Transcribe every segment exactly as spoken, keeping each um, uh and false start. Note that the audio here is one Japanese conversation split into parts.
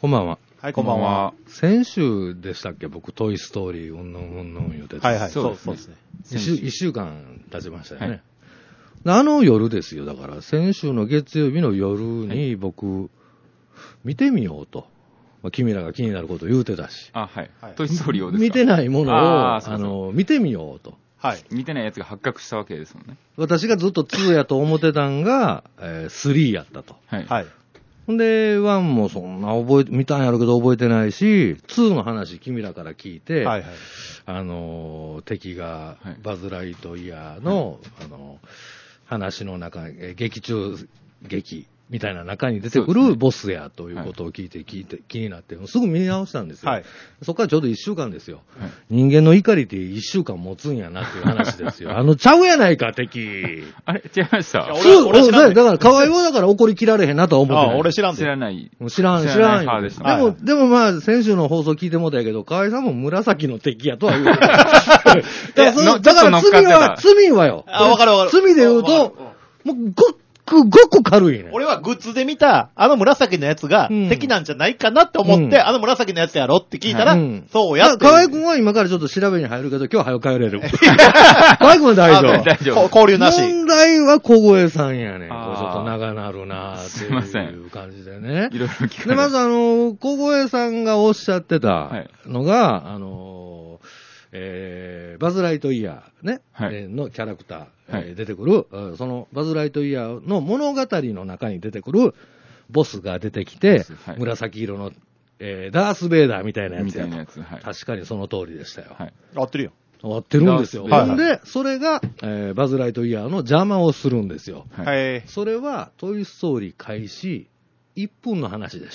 こんばんは。 はい、こんばんは。 先週でしたっけ、僕、トイストーリー、うんぬんうんぬん言うてた。 はいはい、そうそうですね。 一週、一週間経ちましたよね。はい、あの夜ですよ。だから、先週の月曜日の夜に僕、見てみようと。まあ、君らが気になることを言うてたし。 あ、はい。トイストーリーをですか。 見てないものを、あそうそうの、見てみようと。 はい。見てないやつが発覚したわけですもんね。 私がずっとにやと思ってたんが、えー、さんやったと。 はい。 はい。 ほんで、いちもそんな覚え、見たんやろうけど覚えてないし、にの話君らから聞いて、 はいはい。 あのー、敵がはいバズ・ライトイヤーの、はい、あのー、話の中、え劇中、劇みたいな中に出てくるボスやということを聞いて、聞いて、気になって、すぐ見直したんですよ。はい。そこからちょうどいっしゅうかんですよ。はい、人間の怒りっていっしゅうかん持つんやなっていう話ですよ。あの、ちゃうやないか、敵。 あれ違いました。 俺、俺知らない。だから、河合はだから怒り切られへんなとは思ってない。 あ、俺知らんで。 知らない。 知らん、知らん。知らんでした。でも、でもまあ、先週の放送聞いてもらったけど、河合さんも紫の敵やとは言う。だからその、だから罪は、罪はよ。 あ、わかるわかる。 罪で言うと、もう、ご、ごく軽いね。 俺はグッズで見た、あの紫のやつが敵なんじゃないかなって思って、うん、あの紫のやつやろって聞いたら、うん、そうやって。 河合くんは今からちょっと調べに入るけど、今日は早く帰れる。河合くんは大丈夫。 大丈夫。交流なし。 問題は小越さんやねん。これちょっと長なるなーっていう感じでね。 いろいろ聞かれで、まずあの、小越さんがおっしゃってたのが、はい、あの、えー、バズ・ライトイヤーね、はい、のキャラクター、はい、えー、出てくる、そのバズ・ライトイヤーの物語の中に出てくるボスが出てきて、はい、紫色の、えー、ダース・ベイダーみたいなやつやと。みたいなやつ、はい、確かにその通りでしたよ。はい、 合ってるよ。 合ってるんですよ。ほんで、それが、えー、バズ・ライトイヤーの邪魔をするんですよ。はい、それは、トイ・ストーリー開始いっぷんの話でした。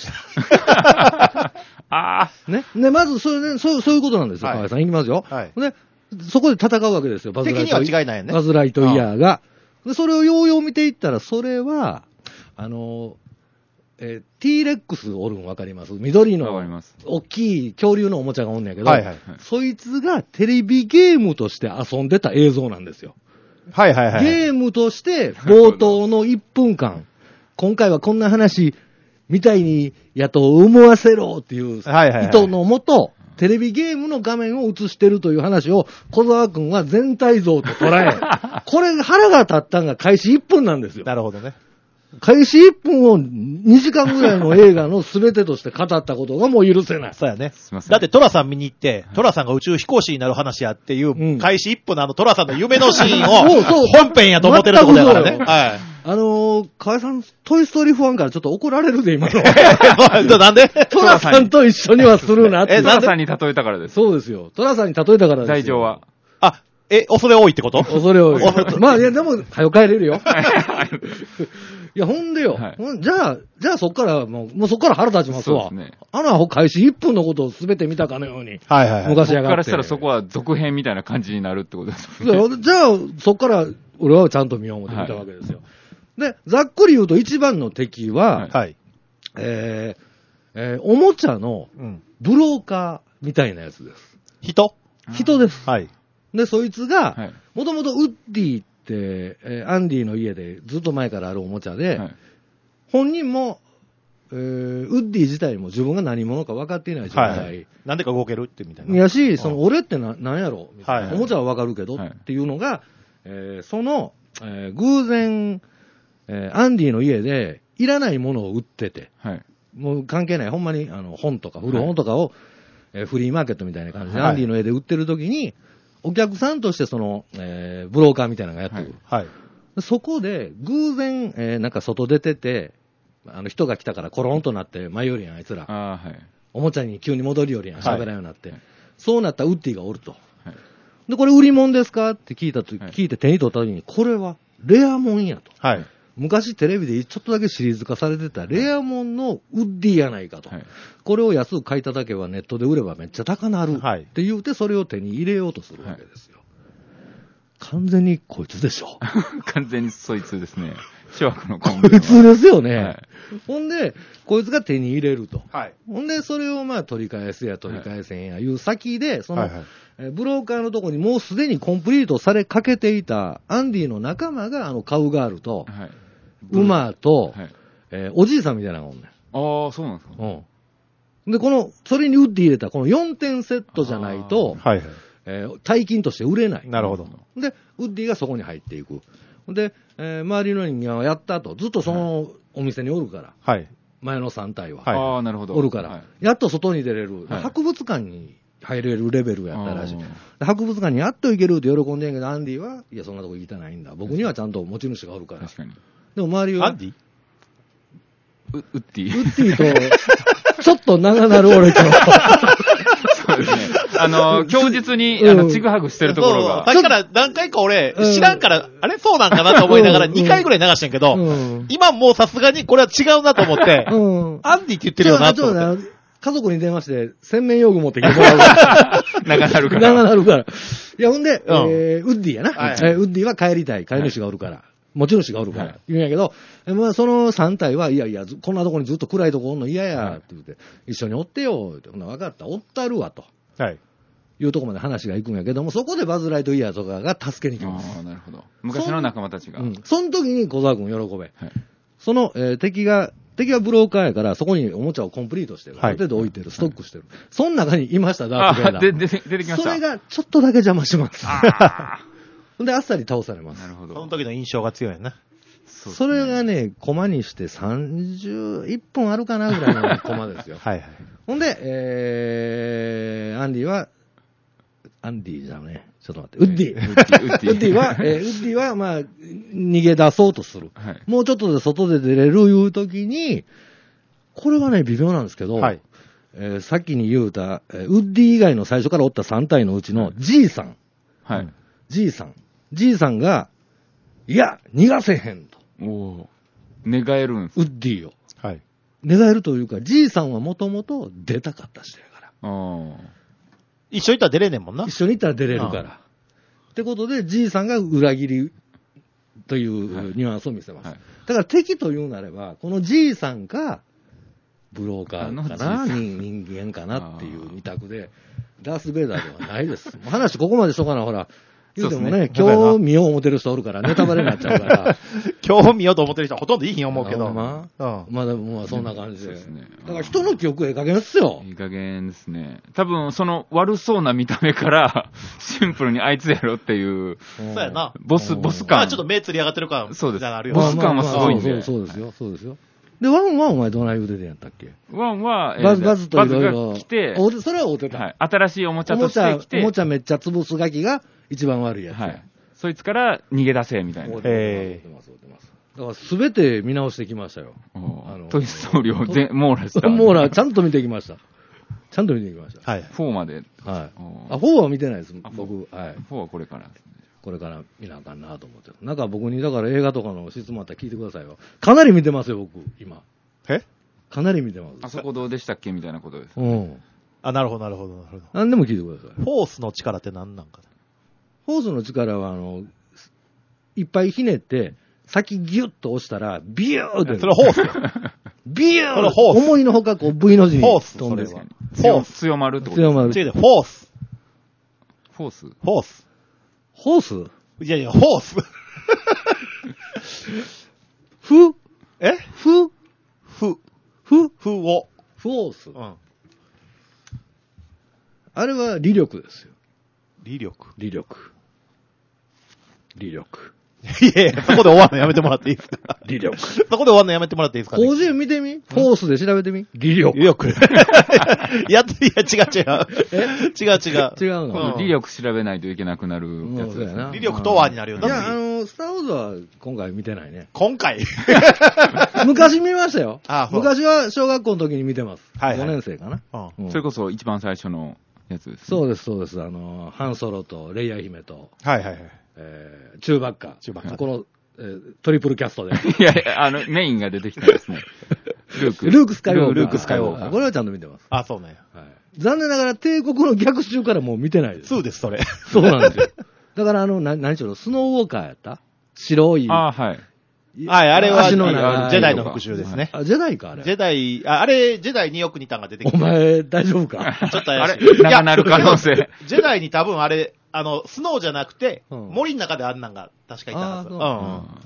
ああ。 ね。で、まず、それね、そう、そういうことなんですよ、河合さん。いきますよ。はい。で、そこで戦うわけですよ、バズライト。 敵には違いないよね。 バズライトイヤーが。で、それをようよう見ていったら、それは、あの、えー、T レックスおるんわかります緑の、大きい恐竜のおもちゃがおんねんけど、はいはいはい、そいつがテレビゲームとして遊んでた映像なんですよ。 はいはいはい。 ゲームとして、冒頭のいっぷんかん、今回はこんな話、みたいにやと思わせろっていう意図のもと、テレビゲームの画面を映してるという話を小沢くんは全体像と捉え、これ腹が立ったんが開始いっぷんなんですよ。 なるほどね。 開始いっぷんをにじかんぐらいの映画の全てとして語ったことがもう許せない。 そうやね。だってトラさん見に行って、トラさんが宇宙飛行士になる話やっていう、うん、開始いっぷんのあのトラさんの夢のシーンを本編やと思ってるってことやからね。はい。 あのー、河合さん、トイストーリーファンからちょっと怒られるで、今の。 なんでトラさんと一緒にはするなって。 え、トラさんに例えたからです。 そうですよ。トラさんに例えたからですよ。 罪状は。 あ、え、恐れ多いってこと恐れ多い。まあ、いや、でも、早く帰れるよ。いや、ほんでよ。はい、じゃあ、じゃあそっから、もう、もうそっから腹立ちますわ。そうですね。あのアホ開始いっぷんのことを全て見たかのように。 はいはいはい。 昔やがって。 そっからしたらそこは続編みたいな感じになるってことですね。じゃあ、そっから、俺はちゃんと見よう思って見たわけですよ。はい、で、ざっくり言うと一番の敵は、はい。えー、えー、おもちゃの、ブローカーみたいなやつです。 人人です。 はい。 で、そいつが、もともとウッディって、えー、アンディの家でずっと前からあるおもちゃで、はい、本人も、えー、ウッディ自体も自分が何者か分かっていない状態。はい、 なんでか動けるってみたいな。 やし、その、俺ってな、なんやろみたいな、はい、おもちゃは分かるけど、はい、っていうのが、えー、その、えー、偶然、えー、アンディの家で、いらないものを売ってて、はい、もう関係ない、ほんまに、あの、本とか、古本とかを、はい、えー、フリーマーケットみたいな感じで、はい、アンディの家で売ってる時に、お客さんとしてその、えー、ブローカーみたいなのがやってくる。はい。はい、そこで、偶然、えー、なんか外出てて、あの人が来たからコロンとなって迷うりやん、あいつら。あ、はい。おもちゃに急に戻りよりやん、喋らんようになって。はい、そうなったウッディがおると。はい。で、これ売り物ですかって聞いたとき、はい、聞いて手に取ったときに、これはレアもんやと。はい。昔テレビでちょっとだけシリーズ化されてたレアもんのウッディやないかと。はい、これを安く買いただけばネットで売ればめっちゃ高なる。はい。って言うてそれを手に入れようとするわけですよ。はい、完全にこいつでしょ。 完全にそいつですね。諸悪の根こいつですよね。はい、ほんで、こいつが手に入れると。はい。ほんで、それをまあ取り返すや取り返せんやいう先で、その、はいはい、えブローカーのとこにもうすでにコンプリートされかけていたアンディの仲間があのカウガールと、はい、馬と、はい、えー、おじいさんみたいなのがおんねん。 ああ、そうなんですか。 うん。 で、この、それにウッディ入れたこのよんてんセットじゃないと、 はいはい。 えー、大金として売れない。 なるほど。 で、ウッディがそこに入っていく。で、えー、周りの人間はやったと、ずっとそのお店におるから。 はい。 前のさん体は。 はい、ああ、なるほど。 おるから、 はい。 やっと外に出れる。 はい、 博物館に入れるレベルやったらしい。博物館にやっと行けるって喜んでんけど、アンディは、いや、そんなとこ行きたないんだ。僕にはちゃんと持ち主がおるから。 確かに。 でも周りは。 アンディウッディウッディと、ちょっと長なる俺と。 そうですね。あの、供述に、あの、ちぐはぐしてるところが。 さっきから何回か俺、知らんから、あれそうなんかなと思いながらにかいぐらい流してんけど、今もうさすがにこれは違うなと思って、アンディって言ってるよなと思って。 家族に電話して、洗面用具持ってきてもらうから。 長なるから。 長なるから。いや、ほんで、えー、ウッディやな。はい、ウッディは帰りたい。飼い主がおるから。持ち主がおるから。言うんやけど、まあ、そのさん体は、いやいや、こんなとこにずっと暗いとこおんの嫌や、って言って、一緒におってよ、って。ほんな分かった、おったるわ、と。 はい。 いうとこまで話が行くんやけども、そこでバズ・ライトイヤーとかが助けに来ます。 ああ、なるほど。昔の仲間たちが。 うん。その時に小沢君喜べ。はい、その、えー、敵が、敵はブローカーやから、そこにおもちゃをコンプリートしてる。はい、ある程度置いてる、ストックしてる。はい、その中にいました、ダース・ベイダー。 で、で、出てきました。 それがちょっとだけ邪魔します。あほんで、あっさり倒されます。 なるほど。 その時の印象が強いな。 そ, ね、それがね、コマにしてさんじゅういっぷんあるかなぐらいのコマですよ。 はいはい。 ほんで、えー、アンディは、アンディじゃね、ちょっと待って、ウッディ。ウッディ。ウッディは、えー、ウッディは、まあ、逃げ出そうとする。はい、もうちょっとで外で出れるいうときに、これはね、微妙なんですけど、はい、えー、さっきに言うた、えー、ウッディ以外の最初からおったさん体のうちの G さん。 はい。 G さん。G さんが、いや、逃がせへんと。 お寝返るんですウッディを。 はい。 寝返るというか、G さんはもともと出たかった人やから。 あ一緒に行ったら出れねえもんな。 一緒に行ったら出れるから。ってことで、G さんが裏切りというニュアンスを見せます。はいはい、だから敵というなれば、この G さんか、ブローカーかな、人, 人間かなっていう二択で、ダース・ベイダーではないです。話ここまでしとかな、ほら。言うてもね、ね今日見よう思ってる人おるから、ネタバレになっちゃうから。 今日見ようと思ってる人はほとんどいいひん思うけど。 まあ、うん、まあでもまあそんな感じで。 そうですね。 だから人の記憶ええ加減っすよ。 いい加減ですね。多分その悪そうな見た目から、シンプルにあいつやろっていう。 そうやな。 ボス、ボス感。 まあちょっと目つり上がってる感。 そうです。 あるよ。 ボス感はすごいんで。 そうですよ、そうですよ。で、ワンはお前どない言うててんやったっけワンは、 バズ、バズといろいろ。 来て、 それは会うてた。 はい。新しいおもちゃとして来て。 おもちゃめっちゃ潰すガキが一番悪いやつ。はい。 そいつから逃げ出せ、みたいな。 ええ。だからすべて見直してきましたよ。 あのトイストーリーを全網羅した。 網羅、ちゃんと見てきました。ちゃんと見てきました。 はい。フォーまで。 はい。あ、フォーは見てないです、僕。はい。 フォーはこれからですね。 これから見なあかんなと思って。なんか僕に、だから映画とかの質問あったら聞いてくださいよ。かなり見てますよ、僕、今。 えかなり見てます。 あそこどうでしたっけみたいなことです。 うん。 あ、なるほど、なるほど、なるほど。 何でも聞いてください。 フォースの力って何なんかな。 フォースの力は、あの、いっぱいひねって、先ギュッと押したら、ビューって。 それホースビューそれホース思いのほかこう V の字に飛んでる。 フォース強まるってこと強まる。 違うで、フォース。 フォースフォース。 ホースいやいや、フォース。 ふえふふ。 ふふを。 フォース。 うん。 あれは理力ですよ。 理力理力。理力。 いやいや、そこで終わるのやめてもらっていいですか理力。 そこで終わるのやめてもらっていいですか、ね、 広辞苑見てみフォースで調べてみ理力。 理力。いや、いや、違う違う。え違う違う。 違うの、 うん、理力調べないといけなくなるやつです、ね。 理力とはになるよ。 いや、あの、スターウォーズは今回見てないね。 今回昔見ましたよ。 ああ昔は小学校の時に見てます。はい、はい。ごねん生かな、 うん。それこそ一番最初のやつです、ね。 そうです、そうです。あの、ハンソロとレイヤ姫と。 はいはいはい。 えー、チューバッカ。 チューバッカ。 この、えー、トリプルキャストで。 いやいや、あの、メインが出てきたんですね。ルーク。 ルークスカイウォーカー。 ルークスカイウォーカー。 これはちゃんと見てます。 あ、そうね。 はい。残念ながら帝国の逆襲からもう見てないです。 そうです、それ。 そうなんですよ。だからあの、な、何しろ、スノーウォーカーやった白い。 あ、はい。 はい、あれは、 ジェダイの復讐ですね。 あ、ジェダイか、あれ。 ジェダイ、あ、あれ、ジェダイによく似たんが出てきて。 お前、大丈夫かちょっと怪しい。 あれ、長なる可能性。 ジェダイに多分あれ、あの、スノーじゃなくて、うん、森の中であんなんが確かいたはず。うん。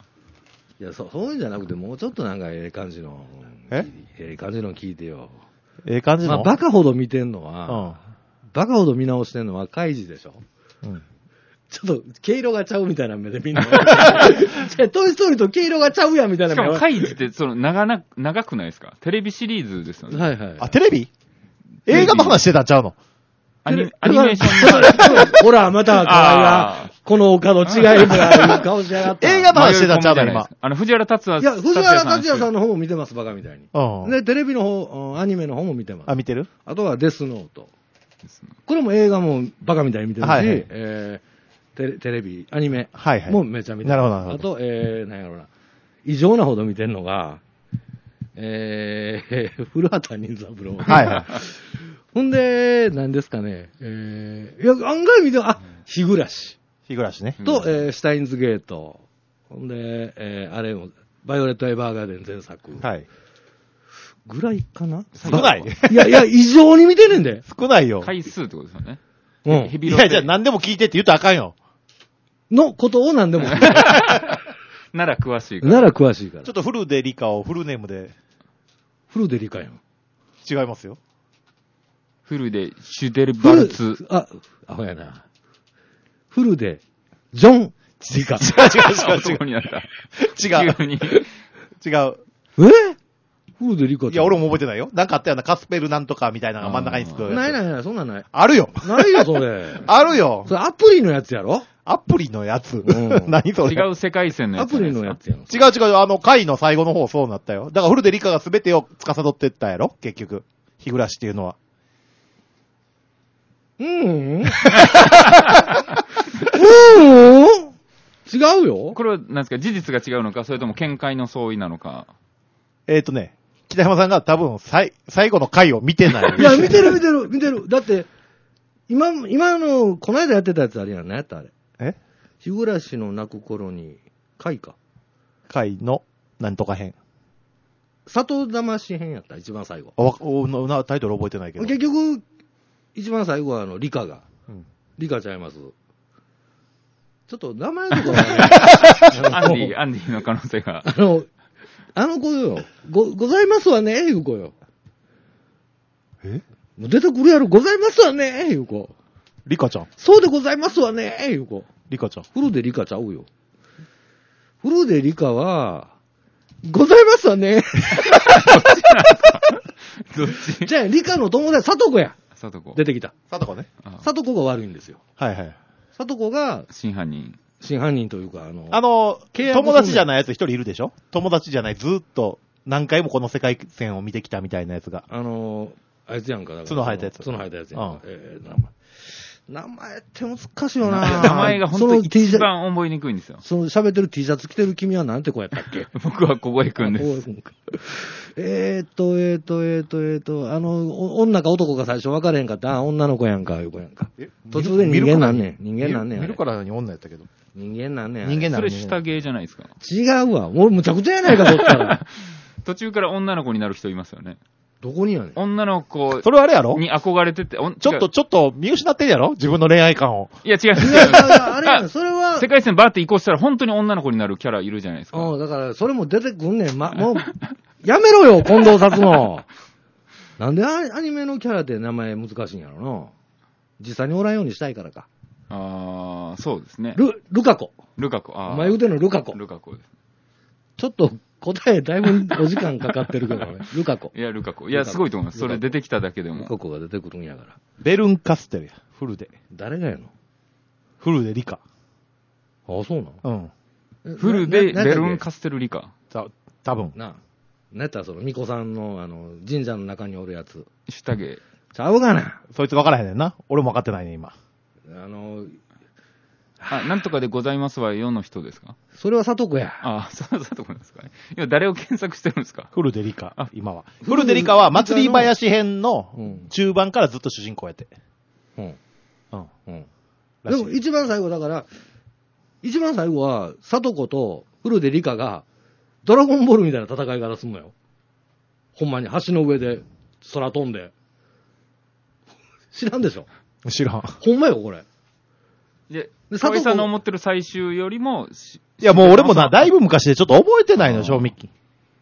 いや、そう、そういうんじゃなくて、もうちょっとなんかええ感じの。 えええ感じの聞いてよ。 ええ感じの。 まあ、バカほど見てんのは、うん、バカほど見直してんのはカイジでしょ。うん。ちょっと、毛色がちゃうみたいな目で見んの。トイストーリーと毛色がちゃうやんみたいな目。 しかもカイジって、その、長な、長くないですか？テレビシリーズですよね。 はいはい。 あ、テレビ？映画の話してたんちゃうの？ アニメーションのほら、また、河合が、この丘の違いが、いう顔しやがった。 映画の話してたんちゃうの今。 あの、藤原達也さん。いや、藤原達也さんの方も見てます、バカみたいに。うん。で、テレビの方、アニメの方も見てます。 あ、見てる？ あとはデスノート。これも映画もバカみたいに見てるし、はいはい、えー、テレ、テレビ、アニメもめちゃ見てる。 なるほど、なるほど。あと、えー、なんやろうな。異常なほど見てるのが、えー、古畑任三郎。 はいはい。 ほんで、何ですかね、えー、いや、案外見て、あ、日暮らし。 日暮らしね。 と、えー、シュタインズゲート。ほんで、えー、あれも、バイオレット・エヴァーガーデン前作。 はい。 ぐらいかな？ 少ないいやいや、異常に見てねんで。 少ないよ。 回数ってことですよね。 うん。 いや、じゃあ何でも聞いてって言うとあかんよ。 のことを何でも。 なら詳しいから。 なら詳しいから。 ちょっとフルでリカをフルネームで。 フルでリカやん。 違いますよ。 フルでシュデルバルツ。 あ、アホやな。フルで、ジョン・リカ。 違う違う違う違う。 になった。 違う。 急に。 違う。 えフルでリカ。 いや、俺も覚えてないよ。なんかあったよな、カスペルなんとかみたいなのが真ん中につく。 ないないない、そんなんない。 あるよ。 ないよ、それ。 あるよ。 それアプリのやつやろ？ アプリのやつ、うん、何それ違う世界線のやつ。 アプリのやつやろ。 違う違う、あの、回の最後の方そうなったよ。だからフルでリカが全てを司ってったやろ結局。日暮らしっていうのは。 うーん。うーん違うよ。 これは何ですか、事実が違うのか、それとも見解の相違なのか。 えっとね、北山さんが多分最、最後の回を見てない。 いや、見てる見てる見てる。だって、今、今の、この間やってたやつあれやん。何やったあれ。 え日暮らしの泣く頃に、回か。 回の、なんとか編。 里魂編やった、一番最後。 あ、おなタイトル覚えてないけど。 結局、一番最後は、あの、リカが。うん、リカちゃいます。ちょっと名前とかは、 ね、アンディ、アンディの可能性が。 あの、あの子よ。ご、ございますわね、いう子よ。 え出てくるやろ、ございますわね、いう子。 リカちゃん。 そうでございますわね、いう子。 リカちゃん。 フルでリカちゃうよ。フルでリカは、ございますわね。 どっちじゃあ、リカの友達、さとこや。 さとこ。 出てきた。 さとこね。 さとこが悪いんですよ。 はいはい。 さとこが、 真犯人。 真犯人というか、あの、 あの、友達じゃないやつ一人いるでしょ？友達じゃない、ずーっと何回もこの世界線を見てきたみたいなやつが。 あの、あいつやんか。 角生えたやつ。 角生えたやつやんか。うん、えー、名前。名前って難しいよな。 名前が本当に一番覚えにくいんですよ。 その喋ってる T シャツ着てる君はなんて子やったっけ？ 僕は小声くんです。 えーっと、えーっと、えーっと、えーっと、あの、女か男か最初分かれへんかった。あ、女の子やんか、いう子やんか。途中で人間なんねん。人間なんねん。 見るからに女やったけど。 人間なんねん。 人間なんねん。 それ下芸じゃないですか。 違うわ。俺むちゃくちゃやないか、そったら。 途中から女の子になる人いますよね。 どこにやねん。 女の子。 それはあれやろに憧れてて。 ちょっと、ちょっと見失ってるやろ自分の恋愛観を。 いや、違う。 いや、いや、あれやん、それは。 世界線バーって移行したら本当に女の子になるキャラいるじゃないですか。 うん、だから、それも出てくんねん。ま、もう、やめろよ、近藤達の。なんでアニメのキャラって名前難しいんやろな。実際におらんようにしたいからか。 あー、そうですね。 ル、ルカコ。 ルカコ。あー。 お前言うてんのルカコ。 ルカコです。 ちょっと答えだいぶお時間かかってるけどね。ルカコ。 いや、ルカコ。いや、すごいと思います。それ出てきただけでも。 ルカコが出てくるんやから。 ベルンカステルや。フルで。 誰がやの？ フルでリカ。 ああ、そうなのうん。 フルでベルンカステルリカ。 た、多分。 なあ。何やったらその、巫女さんの、あの、神社の中におるやつ。 下芸。 ちゃうかな。 そいつ分からへんねんな。俺も分かってないね、今。 あの、 あ、なんとかでございますわよの人ですか？ それはさとこや。 あ、そう、さとこなんですかね。今誰を検索してるんですか？ フルデリカ。あ、今は。フルデリカは祭り林編の中盤からずっと主人公やって。 うん。 うん。うん。 でも一番最後だから、一番最後は、さとことフルデリカが、ドラゴンボールみたいな戦い方すんのよ。ほんまに橋の上で空飛んで。知らんでしょ？ 知らん。 ほんまよ、これ。 で、佐藤さんの思ってる最終よりも、 いや、もう俺もな、だいぶ昔でちょっと覚えてないの、賞味期。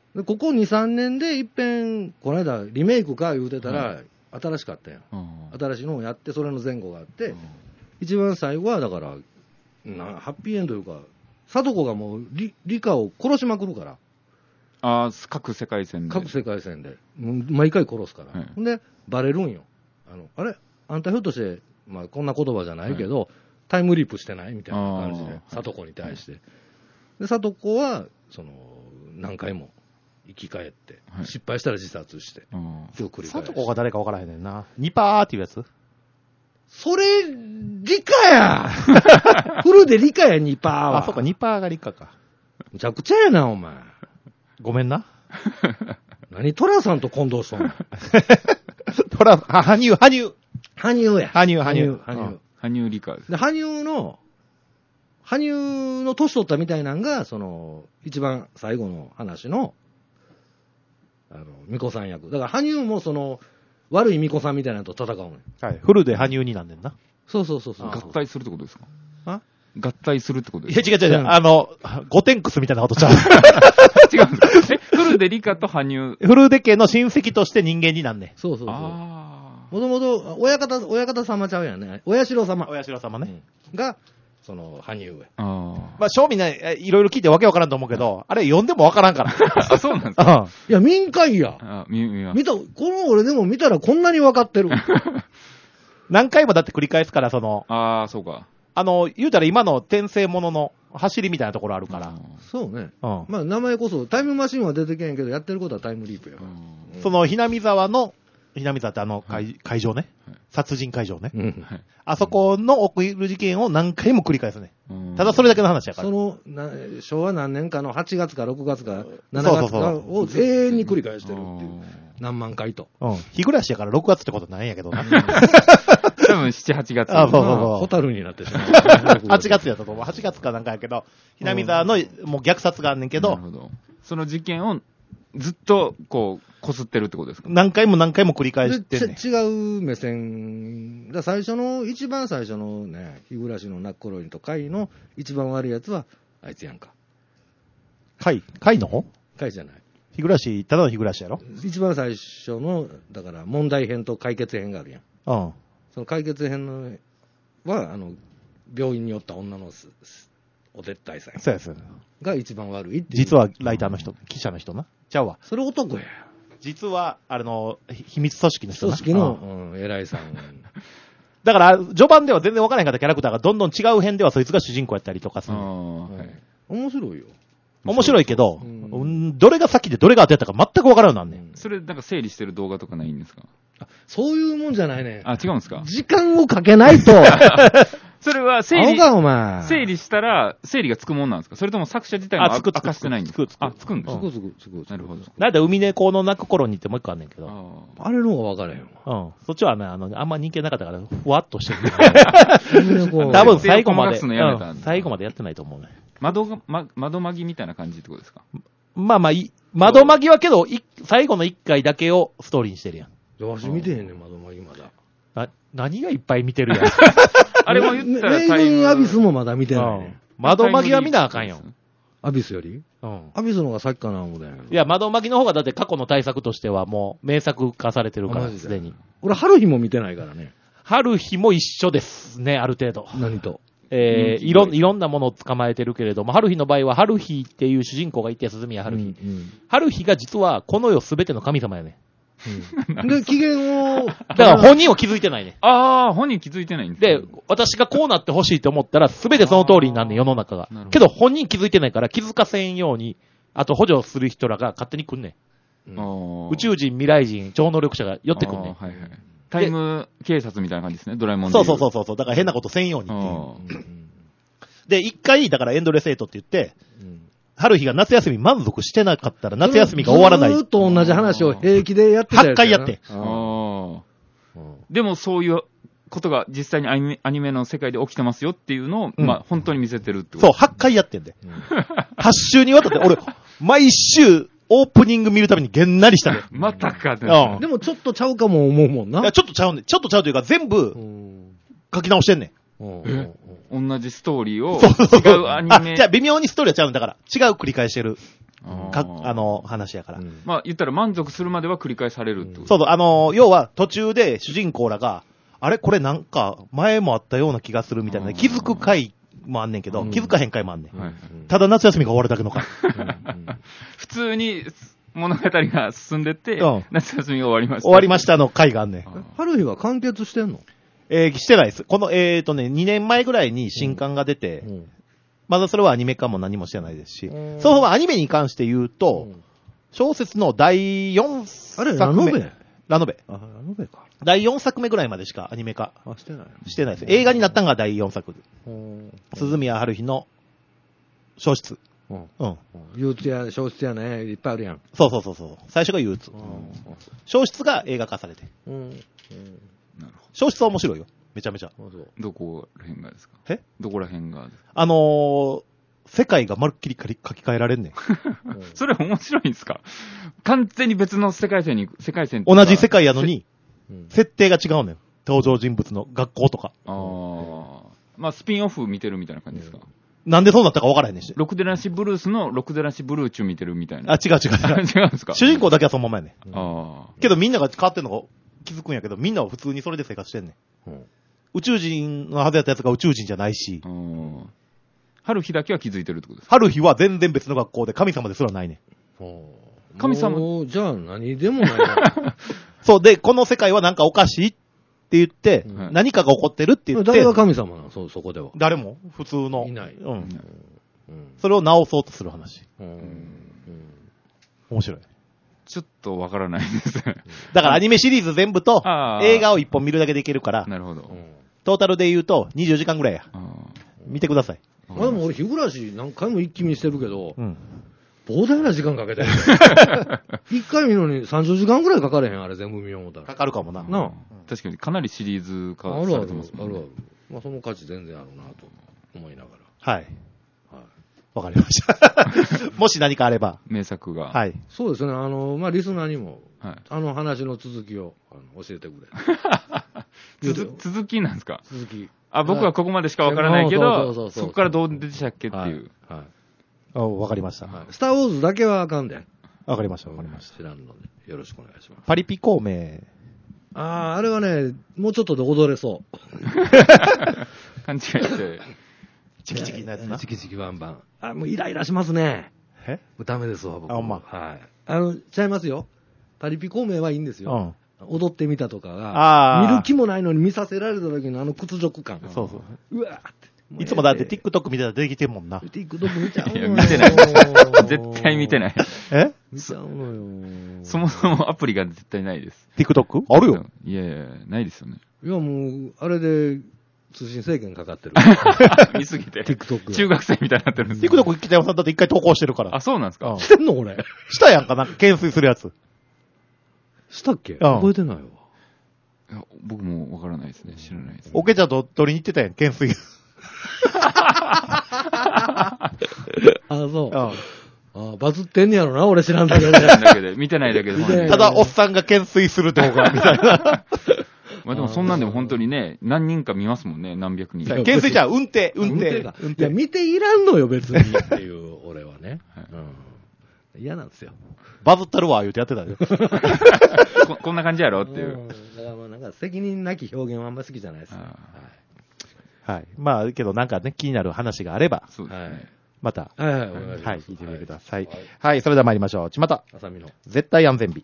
でここに、さんねんでいっぺん、この間リメイクか言うてたら、はい、新しかったやん、うん。新しいのをやって、それの前後があって、うん、一番最後はだからな、ハッピーエンドというか、貞子がもうリ、リカを殺しまくるから。 ああ、各世界線で。 各世界線で。毎回殺すから。はい、で、バレるんよ。あの、あれあんたひょっとして、まあこんな言葉じゃないけど、はい、タイムリープしてないみたいな感じで、貞子に対して。はい、で、貞子は、その、何回も生き返って、はい、失敗したら自殺して、 すぐ繰り返して。貞子が誰か分からへんねんな。ニパーっていうやつそれ、理科やフルで理科や、ニパーは。 あ、そうか、ニパーが理科か。 むちゃくちゃやな、お前。 ごめんな。 何トラさんと混同しとんのトラ、あ、羽生、羽生。 羽生や。 羽生、羽生。 羽生。羽生理科です。 で、羽生の、羽生の年取ったみたいなんが、その、一番最後の話の、あの、巫女さん役。だから羽生もその、悪い巫女さんみたいなのと戦うのよ。 はい。フルで羽生になんねんな。 そうそうそうそう。 合体するってことですか？ あ合体するってことですか？ いや、違う違う違う。あの、ゴテンクスみたいなことちゃう。 違うんですか？え、フルでリカと羽生。 フルデ家の親戚として人間になんねん。 そうそうそう。もともと、親方、親方様ちゃうやんね。親代様。 親代様ね。 うん、が、その、羽生や。 あまあ、正味ね、いろいろ聞いてわけわからんと思うけど、あれ読んでもわからんから。 あ、そうなんですか？ いや、民会や。 あ、見、見ます。 見た、この俺でも見たらこんなにわかってる。 何回もだって繰り返すから、その、 ああ、そうか。 あの、言うたら今の転生ものの走りみたいなところあるから。 そうね。うん。まあ、名前こそ、タイムマシンは出てけんけど、やってることはタイムリープや。 うん、その、ひなみ沢の、ひなみ沢ってあの会、はい、会場ね、はい。殺人会場ね。うん、あそこの起きる事件を何回も繰り返すね。うん、ただそれだけの話やから。 そのな、昭和何年かのはちがつかろくがつかしちがつかを永遠に繰り返してるっていう。何万回と。 うん。日暮らしやからろくがつってことないんやけどな。 多分しち、はちがつ。 あ、そうそうそう。 ホタルになってしまう。 はちがつやったと思う。はちがつかなんかやけど、ひなみ沢のもう虐殺があんねんけど。 なるほど。その事件をずっと、こう、こすってるってことですか？ 何回も何回も繰り返してんねん。 違う目線。だ最初の、一番最初のね、日暮らしのナッコロリと貝の一番悪いやつは、あいつやんか。 貝貝の方貝じゃない。 日暮らし、ただの日暮らしやろ？ 一番最初の、だから問題編と解決編があるやん。 うん。 その解決編のは、あの、病院に寄った女のお手伝いさん。 そうやそうや。 が一番悪いっていう。 実はライターの人、記者の人な。ちゃうわ。 それ男や。 実は、あの、秘密組織の人な。 組織の、うん、偉いさん。 だから、序盤では全然分からへんかったキャラクターがどんどん違う編ではそいつが主人公やったりとかする。 はい、面白いよ。 面白いけど、うん、どれが先でどれが後やったか全く分からんようなんねん。 それ、なんか整理してる動画とかないんですか？ あ、そういうもんじゃないね。 あ、違うんですか？ 時間をかけないと。 それは整理、 お前整理したら、整理がつくもんなんですか？それとも作者自体も明かしてないんですか？あ、つくんですか？ つくつくつく。 なるほど。 なんで海猫の泣く頃にってもう一個あんねんけど。 あ, あれの方が分からへんわ。うん。そっちはね、あの、あんま人気なかったから、ふわっとしてる。多分最後まで、うん、最後までやってないと思うね。 窓が、ま、窓まぎみたいな感じってことですか？ まあまあ、い窓まぎはけど、い最後の一回だけをストーリーにしてるやん。 わし見てへんねん、窓まぎまだ。 あ、何がいっぱい見てるやん。 あれも言ったらタイム。メイドインアビスもまだ見てないね、うん。 窓まぎは見なあかんよ。 アビスよりうん。アビスの方が先かな、思うだよ。 いや、窓まぎの方がだって過去の対策としてはもう名作化されてるから、すでに。 俺、春日も見てないからね。 春日も一緒ですね、ある程度。 何とえー、いろ、いろんなものを捕まえてるけれども、春日の場合は春日っていう主人公がいて、鈴宮春日。うんうん、春日が実はこの世すべての神様やね。 うん、で、機嫌を。 だから本人は気づいてないね。 ああ、本人気づいてないんですで、私がこうなってほしいと思ったら、すべてその通りになんねん、世の中が。けど本人気づいてないから気づかせんように、あと補助する人らが勝手に来んねん。うん、宇宙人、未来人、超能力者が寄ってくんねん。はいはい、 タイム警察みたいな感じですね、ドラえもんで。 そうそうそうそう。だから変なことせんようにっていう。で、一回、だからエンドレスエイトって言って、うん、春日が夏休み満足してなかったら夏休みが終わらない。 ずーっと同じ話を平気でやってたやつやな。 はっかいやって。 あでもそういうことが実際にアニメ、アニメの世界で起きてますよっていうのを、うん、まあ本当に見せてるってこと。 そう、はっかいやってんで。うん、はち週にわたって、俺、毎週、オープニング見るたびにげんなりしたね。 またかね、 うん。でもちょっとちゃうかも思うもんな。 いや、ちょっとちゃうね。ちょっとちゃうというか全部、書き直してんねん。 え同じストーリーを違うアニメ。 じゃあ微妙にストーリーはちゃうんだから。違う繰り返してる。 かあの話やから、 うん、まあ言ったら満足するまでは繰り返されるってこと、うん、 そうそう、あの要は途中で主人公らがあれこれなんか前もあったような気がするみたいな気づく回もあんねんけど、うん、気づかへん回もあんねん、うん、ただ夏休みが終わるだけの回普通に物語が進んでって、うん、夏休みが終わりました終わりましたの回があんねん。 春日は完結してんの？ えー、してないです。このえーとねにねんまえぐらいに新刊が出て、うんうん、まだそれはアニメ化も何もしてないですし、そのアニメに関して言うと、うん、小説のだいよんさくめ。あれ、ラノベ？ラノベ。あ、ラノベか。だいよんさくめぐらいまでしかアニメ化してない。してないです。映画になったのがだいよんさく。鈴宮春日の小説。うん。うん。 憂鬱や、小説やね、いっぱいあるやん。 そうそうそうそう。最初が憂鬱。小説が映画化されて。うん。うん、なるほど。小説は面白いよ。めちゃめちゃ。 どこら辺がですか？ え？ どこら辺が？ あのー、世界がまるっきり書き換えられんねん。 それ面白いんですか？完全に別の世界線に、世界線同じ世界やのに、設定が違うねん。登場人物の学校とか。 ああ。まあ、スピンオフ見てるみたいな感じですか？うん、 なんでそうなったか分からへんねんし。 ロクデラシブルースのロクデラシブルーチュ見てるみたいな。 あ、違う違う違う。 違うんですか？ 主人公だけはそのままやねん。 ああ。 けどみんなが変わってんのが気づくんやけど、みんなは普通にそれで生活してんねん。うん、宇宙人のはずやったやつが宇宙人じゃないし。 春日だけは気づいてるってことですか？ 春日は全然別の学校で神様ですらないねん。 神様じゃあ何でもないそう、で、この世界はなんかおかしいって言って、うん、何かが起こってるって言って。 誰が神様なの？そ、そこでは。 誰も普通の。 いない。 うん。うん、それを直そうとする話。うん。面白い。 ちょっとわからないです。 だからアニメシリーズ全部と映画を一本見るだけでいけるから。 なるほど。 トータルで言うとにじゅうじかんぐらいや。見てください。 あ、でも俺日暮らし何回も一気見してるけど、うん、膨大な時間かけてる。一回見るのにさんじゅうじかんぐらいかかれへん、あれ全部見よう思ったら。 かかるかもな。 なあ。 確かにかなりシリーズ化されてますもんね。あるある。あるある。 まあその価値全然あるなと思いながら。はい。わかりました。もし何かあれば。 名作が。 はい。 そうですね。あの、まあ、リスナーにも、はい、あの話の続きをあの教えてくれ。続続きなんですか？ 続き。 あ、僕はここまでしかわからないけど、そこからどう出てしたっけっていう。はい。はい、 あ、わかりました、はい。 スターウォーズだけはあかんで。 わかりました、わかりました。 知らんので、よろしくお願いします。 パリピ孔明。 ああ、あれはね、もうちょっとで踊れそう。 勘違いして。 チキチキなやつな。 チキチキバンバン。あ、もうイライラしますね。 え？ ダメですわ、僕。 あ、ほんま。 はい。あの、ちゃいますよ。パリピ孔明はいいんですよ。うん。踊ってみたとかが、見る気もないのに見させられた時のあの屈辱感。 そうそう。 うわーって。 いつもだって TikTok 見てたら出てきてんもんな。 TikTok 見ちゃうのよ。 いや、見てない。絶対見てない。 え？ 見ちゃうのよ。 そもそもアプリが絶対ないです。 TikTok？ あるよ。 いやいや、ないですよね。 いや、もう、あれで、通信制限かかってる。 見すぎて。 TikTok。 中学生みたいになってるんです。 TikTok 北山さんだって一回投稿してるから。 あ、そうなんですか？ してんの俺。 したやんかな、懸垂するやつ。 したっけ？覚えてないわ。 いや、僕もわからないですね。知らないです、ね。 オケちゃんと取りに行ってたやん、懸垂。 あ、そう。ああ、バズってんねやろな、俺知らんだけで。見てないだけで。 ただ、おっさんが懸垂する動画、みたいな。 まあでもそんなんでも本当にね、何人か見ますもんね、何百人。 懸垂じゃん、運転、運転。 運転。いや、見ていらんのよ、別に。っていう、俺はね。はい、うん。嫌なんですよ。 バズったるわ、言うてやってたよ。 こ, こんな感じやろっていう。 だからまあなんか責任なき表現はあんま好きじゃないです、ね。 はい。はい。まあ、けどなんかね、気になる話があれば。 そうですね。はい、 また。 はい、はい、はい。 はい、聞いてみてください。はい、はい、それでは参りましょう。ちまた。 あさみの。 絶対安全日。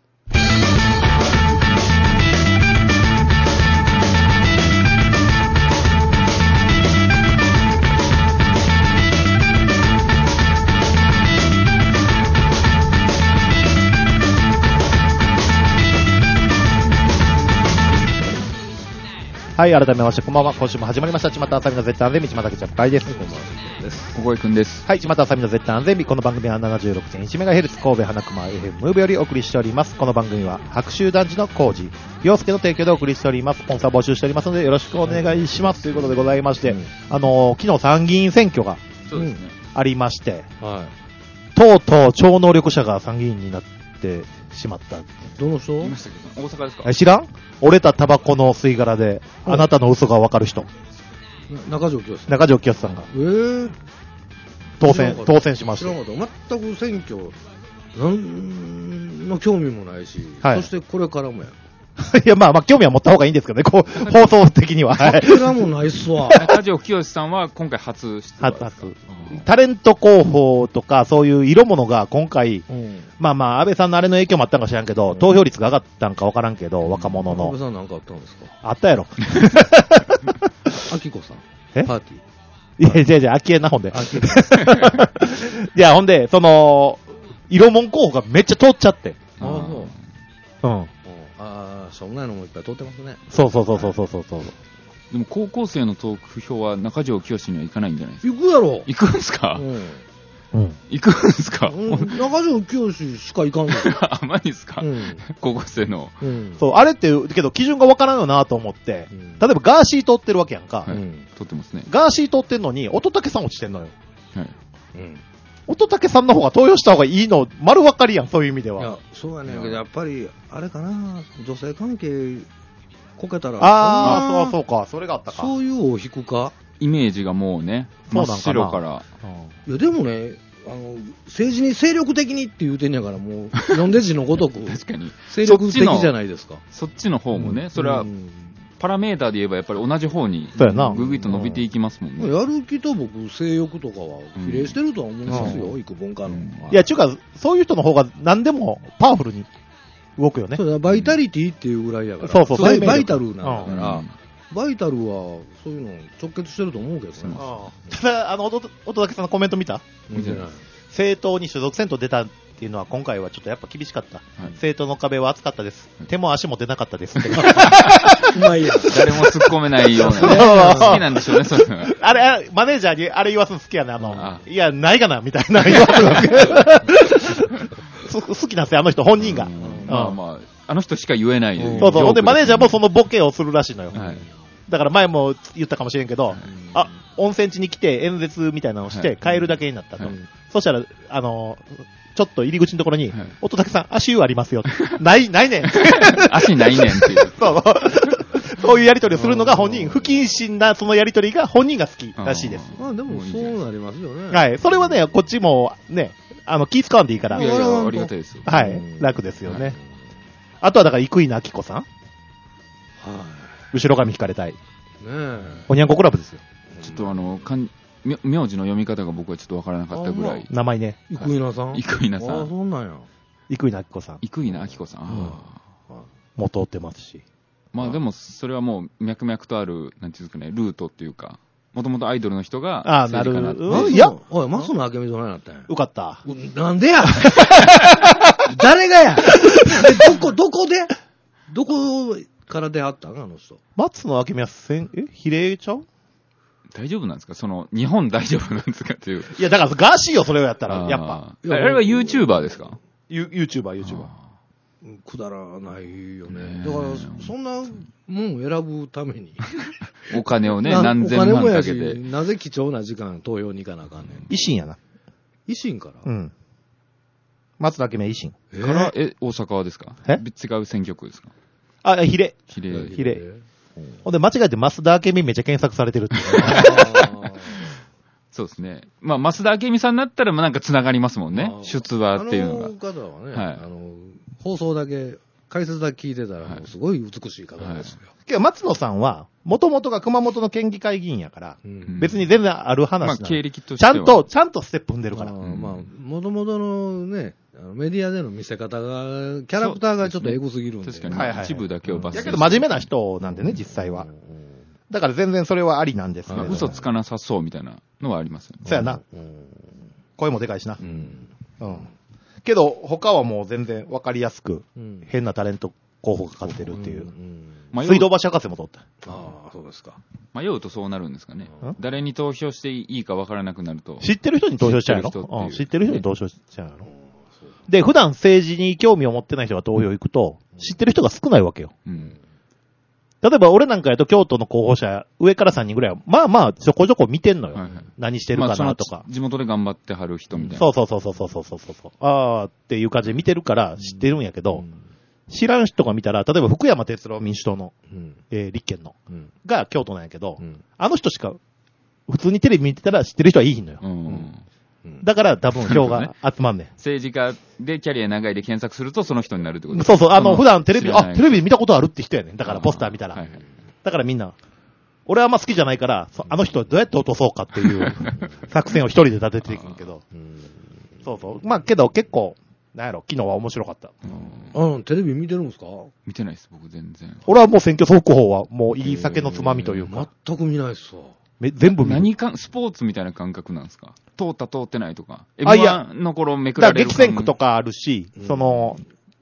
はい、改めまして、こんばんは。今週も始まりました。ちまたあさみの絶対安全日、ちまたけちゃっかいです。こんばんは。 小声くんです。 はい、ちまたあさみの絶対安全日。この番組は ななじゅうろくてんいちメガヘルツ 神戸花熊 エフエム ムーブよりお送りしております。この番組は白州団地の工事、洋介の提供でお送りしております。スポンサー募集しておりますのでよろしくお願いします。ということでございまして、うん、あのー、昨日参議院選挙がありまして、はい、とうとう超能力者が参議院になってしまった。 どの人？ 大阪ですか？ 知らん？折れたタバコの吸い殻で、あなたの嘘がわかる人。 中条清さん。 中条清さんが。 えー、 当選、当選しました。 知らなかった。全く選挙、なんの興味もないし、はい、そしてこれからもや。 いや、まあまあ、興味は持った方がいいんですけどね、こう、放送的には。 はい。それもないっすわ。 中条清さんは今回初出馬。初、初。 タレント候補とか、そういう色物が今回、うん、まあまあ、安倍さんのあれの影響もあったんか知らんけど、うん、投票率が上がったんかわからんけど、若者の。 安倍さんなんかあったんですか？ あったやろ。 あきこさん。 えパーティー。いや、じゃあじゃあ、あきえな、ほんで。いや、ほんで、その、色物候補がめっちゃ通っちゃって。 ああ、そう。 うん。 ああ、そんなのもいっぱい通ってますね。 そうそうそうそうそうそう。 でも高校生の投票は中条きよしには行かないんじゃないですか？ 行くやろ。 行くんすか？ うん。 行くんすか？ うん、中条きよししか行かんの。 あ、マジですか？うん、高校生の、 うん。そう、あれって、けど基準がわからんよなと思って、うん、例えばガーシー通ってるわけやんか。 はい。通ってますね。 ガーシー通ってんのに、乙武さん落ちてんのよ。 はい。うん。 乙武さんの方が投票した方がいいの、丸分かりやん、そういう意味では。いや、 そうやねんけど、やっぱり、あれかな、女性関係、こけたら。 ああ、そうそうか、それがあったか。 そういうを引くか。 イメージがもうね、真っ白から。 いや、でもね、あの、政治に精力的にって言うてんやから、もう、読んで字のごとく。 確かに。 精力的じゃないですか。 そっちの方もね、うん、それは、うんパラメーターで言えばやっぱり同じ方にぐぐいと伸びていきますもんね。 やる気と僕、性欲とかは比例してるとは思いますよ、うん、幾分かの。うん、 いや、ちゅうか、そういう人の方が何でもパワフルに動くよね。 そうだ、バイタリティっていうぐらいやから。 そうそう、 バイ、バイタルなんだから、うん、バイタルはそういうの直結してると思うけどね。 ああただ、あの、音竹さんのコメント見た？ 見てない。 政党に所属せんと出たっていうのは今回はちょっとやっぱ厳しかった。はい、政党の壁は厚かったです。手も足も出なかったです。 うまいや。 誰も突っ込めないような、ね。好きなんでしょうね、そういうのが。 あれ、マネージャーにあれ言わすの好きやね。あの、ああいや、ないかな、みたいな言わす好きなんですよ、あの人本人が。 まあまあ、あの人しか言えない。 そうそう。で、マネージャーもそのボケをするらしいのよ。はい、だから前も言ったかもしれんけど、はい、あ、温泉地に来て演説みたいなのをして帰るだけになったと。はい、そしたら、あの、ちょっと入り口のところに、はい、乙武さん、足湯ありますよ。ない、ないねん。 足ないねんっていう。 そうそう。そういうやりとりをするのが本人、不謹慎なそのやりとりが本人が好きらしいです。 まあでもそうなりますよね。 はい。それはね、こっちもね、あの、気使わんでいいから。 いやいや、ありがたいですよ。 はい。楽ですよね。はい、あとはだから、生稲晃子さん。はい。後ろ髪引かれたい。ねえ。おにゃんこクラブですよ。 ちょっとあの、かん、名字の読み方が僕はちょっとわからなかったぐらい。 名前ね。 生稲さん生稲さん。 ああ、そんなんや。 生稲晃子さん。 生稲晃子さん。ああ。もう通ってますし。 まあでも、それはもう、脈々とある、なんていうんですかね、ルートっていうか、もともとアイドルの人が、 ああ、なるほど。 いや、おい、松野明美どないなったんや。 よかった。 なんでや誰がやどこ、どこでどこから出会ったのあの人。 松野明美はせん、え比例ちゃう大丈夫なんですかその、日本大丈夫なんですかっていう。 いや、だからガーシーよ、それをやったら、やっぱ。 あれは YouTuber ですか？ ?YouTuber、YouTuber。 くだらないよね。だから、そんなもん選ぶために。 お金をね、何千万かけて。 なぜ貴重な時間投票に行かなあかんねん。 維新やな。 維新からうん。松田明美維新。 から、え、大阪はですか？え違う選挙区ですか？ あ、比例。 比例。 比例。ほんで、間違えて増田明美めっちゃ検索されてるって。 そうですね。まあ、増田明美さんになったら、まあ、なんか繋がりますもんね。出馬っていうのが。 あの方はね、はい、あの、放送だけ、解説だけ聞いてたら、もうすごい美しい方ですよ。はい、 けど、松野さんは、もともとが熊本の県議会議員やから、うん、別に全然ある話なの。 まあ、経歴としては。ちゃんと、ちゃんとステップ踏んでるから。 まあ、もともとのね、メディアでの見せ方が、キャラクターがちょっとエグすぎるんで。 確かに、はいはい、一部だけを抜粋して。 だけど真面目な人なんでね、実際は。だから全然それはありなんですけど。 嘘つかなさそうみたいなのはありますよね。 そうやな。声もでかいしな。うん。うん。けど、他はもう全然わかりやすく、変なタレント候補がかかってるっていう。水道橋博士も取った。 ああ、そうですか。 迷うとそうなるんですかね。誰に投票していいかわからなくなると。 知ってる人に投票しちゃうの？知ってる人に投票しちゃうの？で、普段政治に興味を持ってない人が投票行くと、知ってる人が少ないわけよ。うん。例えば俺なんかやと京都の候補者、上からさんにんぐらいは、まあまあ、ちょこちょこ見てんのよ。はいはい、何してるかなとか、まあ。 地元で頑張ってはる人みたいな。 そうそうそうそうそうそうそう。あーっていう感じで見てるから知ってるんやけど、うん、知らん人が見たら、例えば福山哲郎民主党の、うんえー、立憲の、うん、が京都なんやけど、うん、あの人しか、普通にテレビ見てたら知ってる人はいいのよ。うんうん、 だから多分票が集まんねん。 政治家でキャリア長いで検索するとその人になるってことそうそう、あの、普段テレビ、あ、テレビ見たことあるって人やねん。だからポスター見たら。はいはい、だからみんな、俺はあんま好きじゃないから、あの人どうやって落とそうかっていう作戦を一人で立てていくんけど。そうそう。まあけど結構、なんやろ、昨日は面白かった。 うん、テレビ見てるんですか？ 見てないです、僕全然。 俺はもう選挙速報はもういい酒のつまみというか。 全く見ないっすわ。 全部見る。 何か、スポーツみたいな感覚なんですか？通った通ってないとか。あ、いや、の頃めくられる。 激戦区とかあるし、うん、その、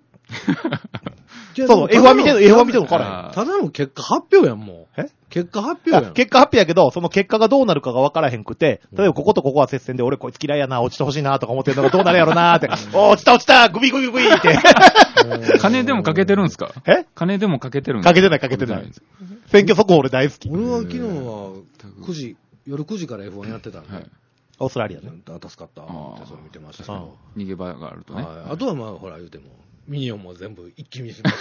そうそう、エフワン 見てる、エフワン 見てるのからただの結果発表やん、もう。え結果発表やん。 結果発表やけど、その結果がどうなるかが分からへんくて、例えばこことここは接戦で、俺こいつ嫌いやな、落ちてほしいな、とか思ってるのがどうなるやろな、って、お落ちた落ちたグビグビグビって。 金でもかけてるんすか？ え金でもかけてるんですか？ かけてないかけてない。選挙速報俺大好き。 俺は昨日はくじ、夜くじから エフワン やってたんで。はい、 オーストラリアね。 助かったってそれ見てましたけど。 逃げ場があるとね。 あとはまあ、ほら言うても、ミニオンも全部一気見しました。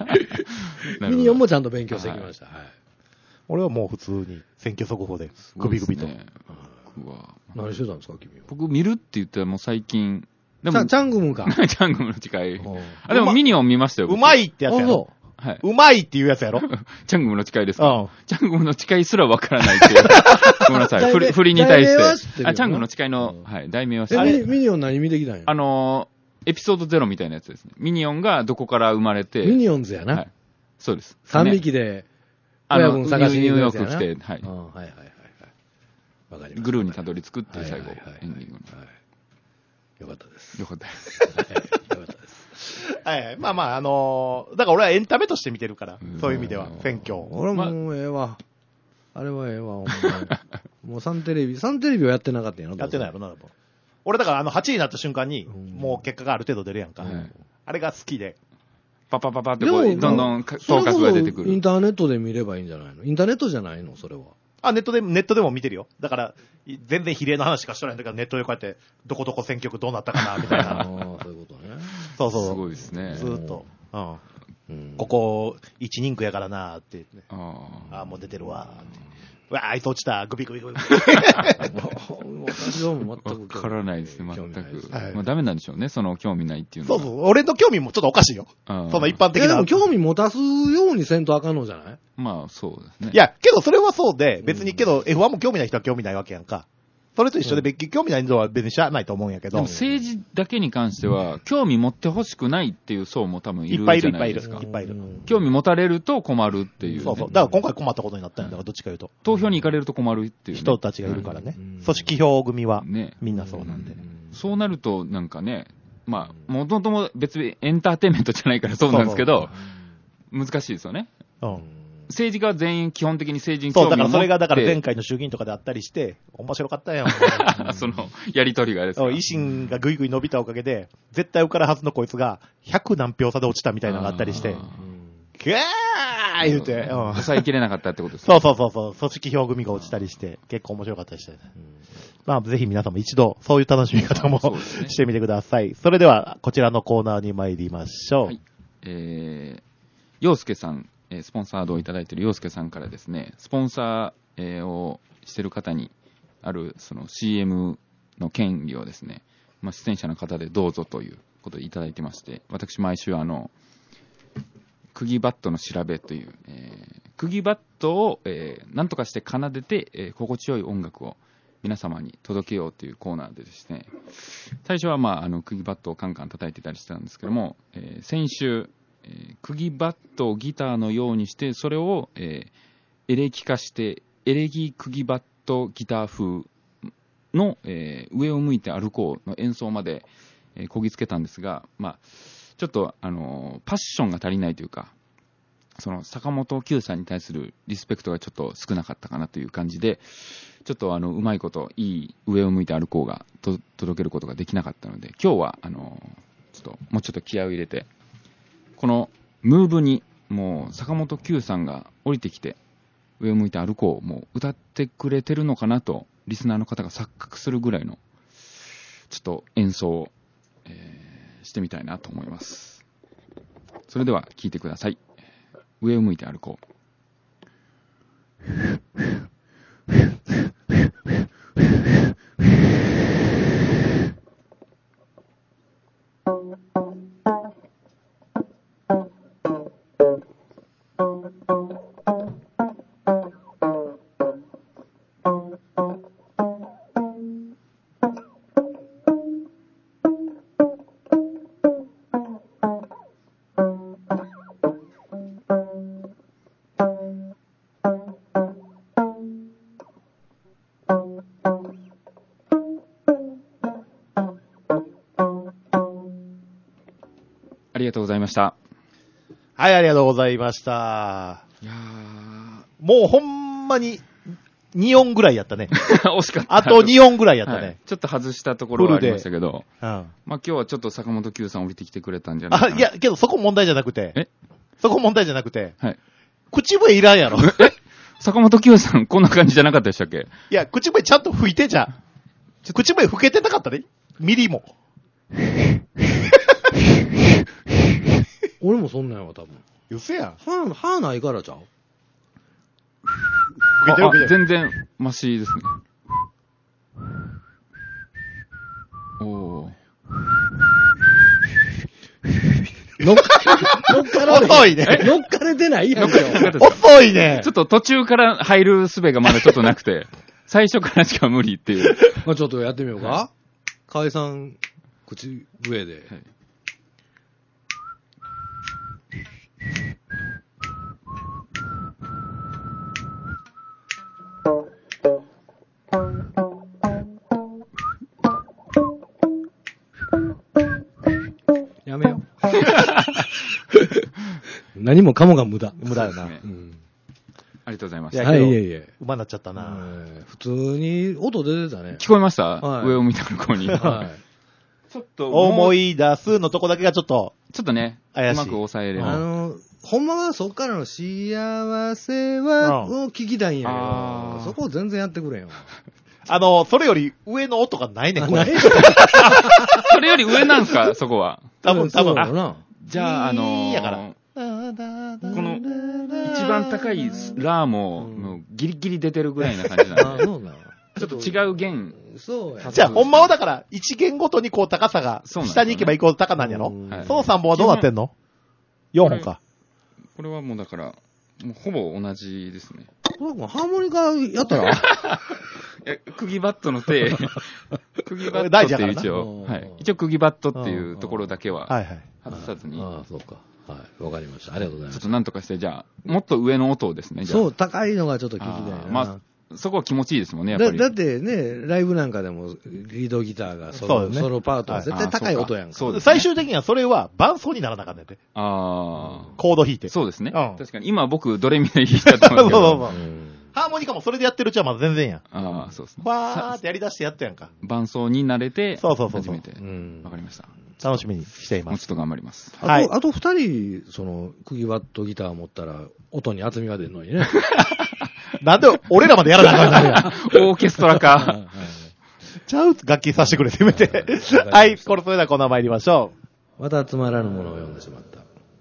ミニオンもちゃんと勉強してきました。はい。 俺はもう普通に選挙速報でグビグビと。 うわ何してたんですか君は。 僕見るって言ったらもう最近。 でもチャングムか。 チャングムの近い。あ、でもミニオン見ましたよ。 うまいってやつやろ。はい。うまいっていうやつやろ。 チャングムの誓いですか？うん。チャングムの誓いすらわからないっていう。ごめんなさい。振り、振りに対して。あ、チャングムの誓いの、はい、題名は知ってる。ミニオン何見てきたんや？ あのー、エピソードゼロみたいなやつですね。ミニオンがどこから生まれて。 ミニオンズやな。はい。 そうです。 三匹で、 親分探しにニューヨーク来て、はい。 はいはいはいはい。わかります。 グルーにたどり着くっていう最後、エンディングの。 よかったです。 よかったです。 よかったです。 はいはい。まあまあ、あのー、だから俺はエンタメとして見てるから、そういう意味では、選挙。 俺もうええわ。あれはええわ、ほんまに。もうサンテレビ、サンテレビはやってなかったんやろ？ やってないやろな、俺だからあのはちいになった瞬間に、もう結果がある程度出るやんか。あれが好きで。 パパパパってこう、どんどん頭角が出てくる。 インターネットで見ればいいんじゃないの？インターネットじゃないのそれは。 あ、ネットで、ネットでも見てるよ。だから、全然比例の話しかしとないんだけど、ネットでこうやって、どこどこ選挙区どうなったかな、みたいな。 ああ、そういうことね。 そうそう。 すごいですね。 ずーっと。うん。うん、ここ、一人区やからなーって言って、ね。ああ、もう出てるわーって。うわー、あいつ落ちた。グビグビグビ。 私はもう全く。 わからないですね、全く。はい、まあダメなんでしょうね、その興味ないっていうのは。そうそう。俺の興味もちょっとおかしいよ。その一般的な。 でも興味持たすようにせんとあかんのじゃない？ まあ、そうですね。 いや、けどそれはそうで、別にけど エフワン も興味ない人は興味ないわけやんか。それと一緒で別に興味ない人は別に知らないと思うんやけど。 でも政治だけに関しては、興味持ってほしくないっていう層も多分いるじゃないですか。 いっぱいいる、いっぱいいる。 興味持たれると困るっていう、ね。 そうそう。だから今回困ったことになったんや。だからどっちか言うと。 投票に行かれると困るっていう、ね、 人たちがいるからね。組織票組は、ね、みんなそうなんで。 そうなると、なんかね、まあ、もともとも別にエンターテインメントじゃないからそうなんですけど、難しいですよね。うん。政治家は全員基本的に政治に興味を持って。そう、だからそれがだから前回の衆議院とかであったりして、面白かったよ。 その、やりとりがですか。 維新がぐいぐい伸びたおかげで、絶対受かるはずのこいつが、ひゃく何票差で落ちたみたいなのがあったりして、キャー言うて、うん、 抑えきれなかったってことですか。そうそうそうそう、組織票組が落ちたりして、結構面白かったりして。うん、まあ、ぜひ皆さんも一度、そういう楽しみ方も、ね、してみてください。それでは、こちらのコーナーに参りましょう。はい。 えー、洋介さん。スポンサードをいただいている洋介さんからですね、スポンサーをしている方にあるその シーエム の権利をですね、まあ、出演者の方でどうぞということでいただいてまして、私毎週あの釘バットの調べという、えー、釘バットを、えー、何とかして奏でて、えー、心地よい音楽を皆様に届けようというコーナーでですね、最初はまああの釘バットをカンカン叩いてたりしてたんですけども、えー、先週えー、釘バットをギターのようにしてそれを、えー、エレキ化してエレキ釘バットギター風の、えー、上を向いて歩こうの演奏まで、えー、こぎつけたんですが、まあ、ちょっと、あのー、パッションが足りないというか、その坂本九さんに対するリスペクトがちょっと少なかったかなという感じで、ちょっとあのうまいこといい上を向いて歩こうがと届けることができなかったので、今日はあのー、ちょっともうちょっと気合を入れてこのムーブにもう坂本九さんが降りてきて上を向いて歩こうもう歌ってくれてるのかなとリスナーの方が錯覚するぐらいのちょっと演奏を、えー、してみたいなと思います。それでは聴いてください。上を向いて歩こう。 ありがとうございました。 はい、ありがとうございました。いやもうほんまにに音ぐらいやったね。 惜しかった。 あとに音ぐらいやったね。はい、 ちょっと外したところはありましたけど。 うん、まあ今日はちょっと坂本九さん降りてきてくれたんじゃないかな。 あ、いや、けどそこ問題じゃなくて。 えそこ問題じゃなくて。 はい。 口笛いらんやろ。 え坂本九さんこんな感じじゃなかったでしたっけ？ いや、口笛ちゃんと吹いてじゃん。口笛吹けてなかったね。ミリも。 俺もそんなんやわ、多分。 うせやん。 歯、歯ないからちゃう？ 吹けてる吹けてる。全然、マシですね。おー。 乗っかられ遅いね。 乗っかれてないやん。 遅いね。 ちょっと途中から入る術がまだちょっとなくて、最初からしか無理っていう。 まあちょっとやってみようか。はい、河合さん、口笛で。はいやめよう。何もかもが無駄。 無駄よな。 ねうん、ありがとうございます。いや、 はい、いえいえ。 馬になっちゃったな。 普通に音出てたね。 聞こえました、 はい、 上を見た向こうに。はい、ちょっと。 思い出すのとこだけがちょっと。 ちょっとね、うまく抑えれば。 あの、ほんまはそっからの幸せは、を聞きたいんやけど、そこを全然やってくれよ。 あの、それより上の音がないねん、これ。 それより上なんすか、そこは。 多分、多分。 じゃあ、あのー、 やから。 この、一番高いラーも、もうギリギリ出てるぐらいな感じなんで。ちょっと違う弦。 そうや。 じゃあ、ほんまはだから、一弦ごとにこう高さが、下に行けば行くほど高なんやろ？そのさんぼんはどうなってんの？よんほんか。 これはもうだから、もうほぼ同じですね。 ハーモニカやったら釘バットの手、釘バットっていう一応、はい。一応釘バットっていうところだけは、外さずに。 ああ、そうか。はい。わかりました。ありがとうございます。 ちょっとなんとかして、じゃあ、もっと上の音をですね、じゃあ。 そう、高いのがちょっと聞きたいな。 まあ、そこは気持ちいいですもんね、やっぱり。 だ, だってね、ライブなんかでも、リードギターがソロ、ね、ソロパートは絶対高い音やんか。 そうです、ね。最終的にはそれは伴奏にならなかったんで。 ああ。 コード弾いて。 そうですね。 うん、 確かに。今僕、ドレミで弾いたと思うんですけど。そうそうそう。 ハーモニカもそれでやってるうちはまだ全然やん。 ああ、そうですね。 わーってやり出してやったやんか。 伴奏に慣れて、 そうそうそう。 初めて。わかりました。 楽しみにしています。 もうちょっと頑張ります。 はい。あと二人、その、釘バットギター持ったら、音に厚みが出るのにね。 なんで、俺らまでやらなあかんなるやん。 オーケストラか。 ちゃう楽器させてくれ、せめて。はい、これそれではコーナー参りましょう。またつまらぬものを読んでしまった。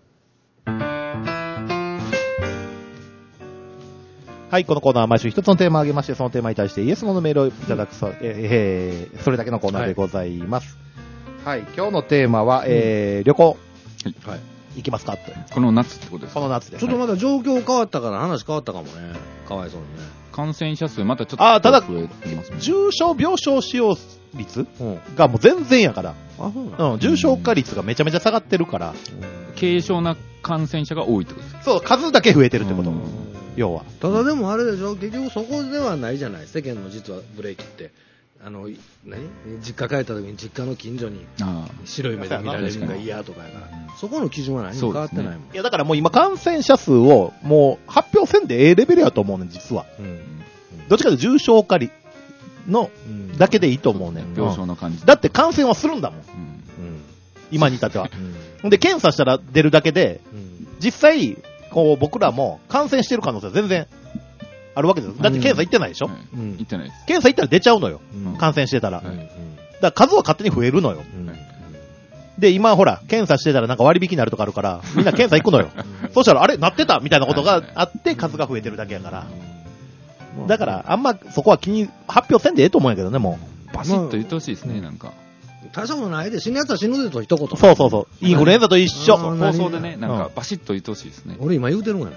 はい、このコーナーは毎週一つのテーマを挙げまして、そのテーマに対してイエス・ノーのメールをいただくそ、えー、それだけのコーナーでございます。はい、はい、今日のテーマは、えー、うん、旅行。はい。行きますかと。 この夏ってことですか？ この夏で。 ちょっとまだ状況変わったから話変わったかもね。かわいそうにね。 感染者数またちょっとあ、ただ、 増えてますね。 重症病床使用率がもう全然やから。あ、そうなの？うん、重症化率がめちゃめちゃ下がってるから。 軽症な感染者が多いってことですか？ そう、数だけ増えてるってこと。要は。 ただでもあれでしょ、結局そこではないじゃない。世間の実はブレーキって。あの、何実家帰った時に実家の近所に白い目で見られるのが嫌とかやから、そこの基準は何も変わってないもん。ね、 いやだからもう今感染者数をもう発表せんでええレベルやと思うねん、実は。うんうん、どっちかというと重症化率のだけでいいと思うねん。 うん、病床の感じ。 だって感染はするんだもん。うん、今に至っては。うん、で、検査したら出るだけで、うん、実際、こう僕らも感染してる可能性は全然あるわけです。だって検査行ってないでしょ、 うん、行ってないです。 検査行ったら出ちゃうのよ。うん、感染してたら。うん、だから数は勝手に増えるのよ。うん、で、今ほら、検査してたらなんか割引になるとかあるから、みんな検査行くのよ。そしたら、あれなってたみたいなことがあって数が増えてるだけやから。だから、あんまそこは気に、発表せんでええと思うんやけどね、もう。バシッと言ってほしいですね、なんか。 大したことないで、死ぬやつは死ぬでと一言。 そうそうそう。インフルエンザと一緒。 放送でね、なんかバシッと言ってほしいですね。 俺今言うてるんやな。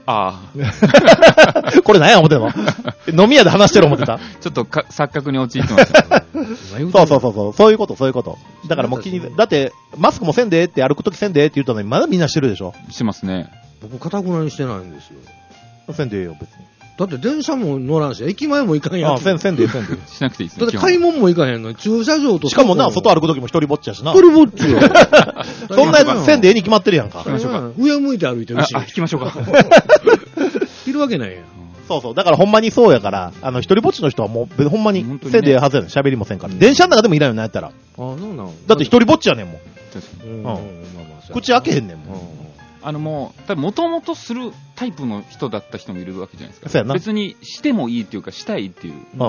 ああ。これ何や思ってたの飲み屋で話してる思ってたちょっとか錯覚に陥ってました。 そうそうそうそう。そういうこと、そういうこと。だからもう気に、だって、マスクもせんでって歩くときせんでって言ったのに、まだみんなしてるでしょしてますね。 僕、かたくなにしてないんですよ。 せんでええよ、別に。 だって電車も乗らんし、駅前も行かんやん。 あ、せん、せんでええ、せんでええ。しなくていいですね。だって買い物も行かへんのに、駐車場と。 しかもな、外歩くときも一人ぼっちやしな。 一人ぼっちよ。 そんなやつせんでええに決まってるやんか。 行きましょうか。上向いて歩いてるし。 あ、引きましょうか。 いるわけないやん。 そうそう。だからほんまにそうやから、あの、一人ぼっちの人はもう、ほんまに、せんでええはずやねん。喋りもせんから。電車の中でもいらんようになったら。あ、 そうなの。 だって一人ぼっちやねんもん。 確かに。 うん。口開けへんねんもん。 あのもう、もともとするタイプの人だった人もいるわけじゃないですか。 そうやな。 別にしてもいいっていうか、したいっていう。 うん。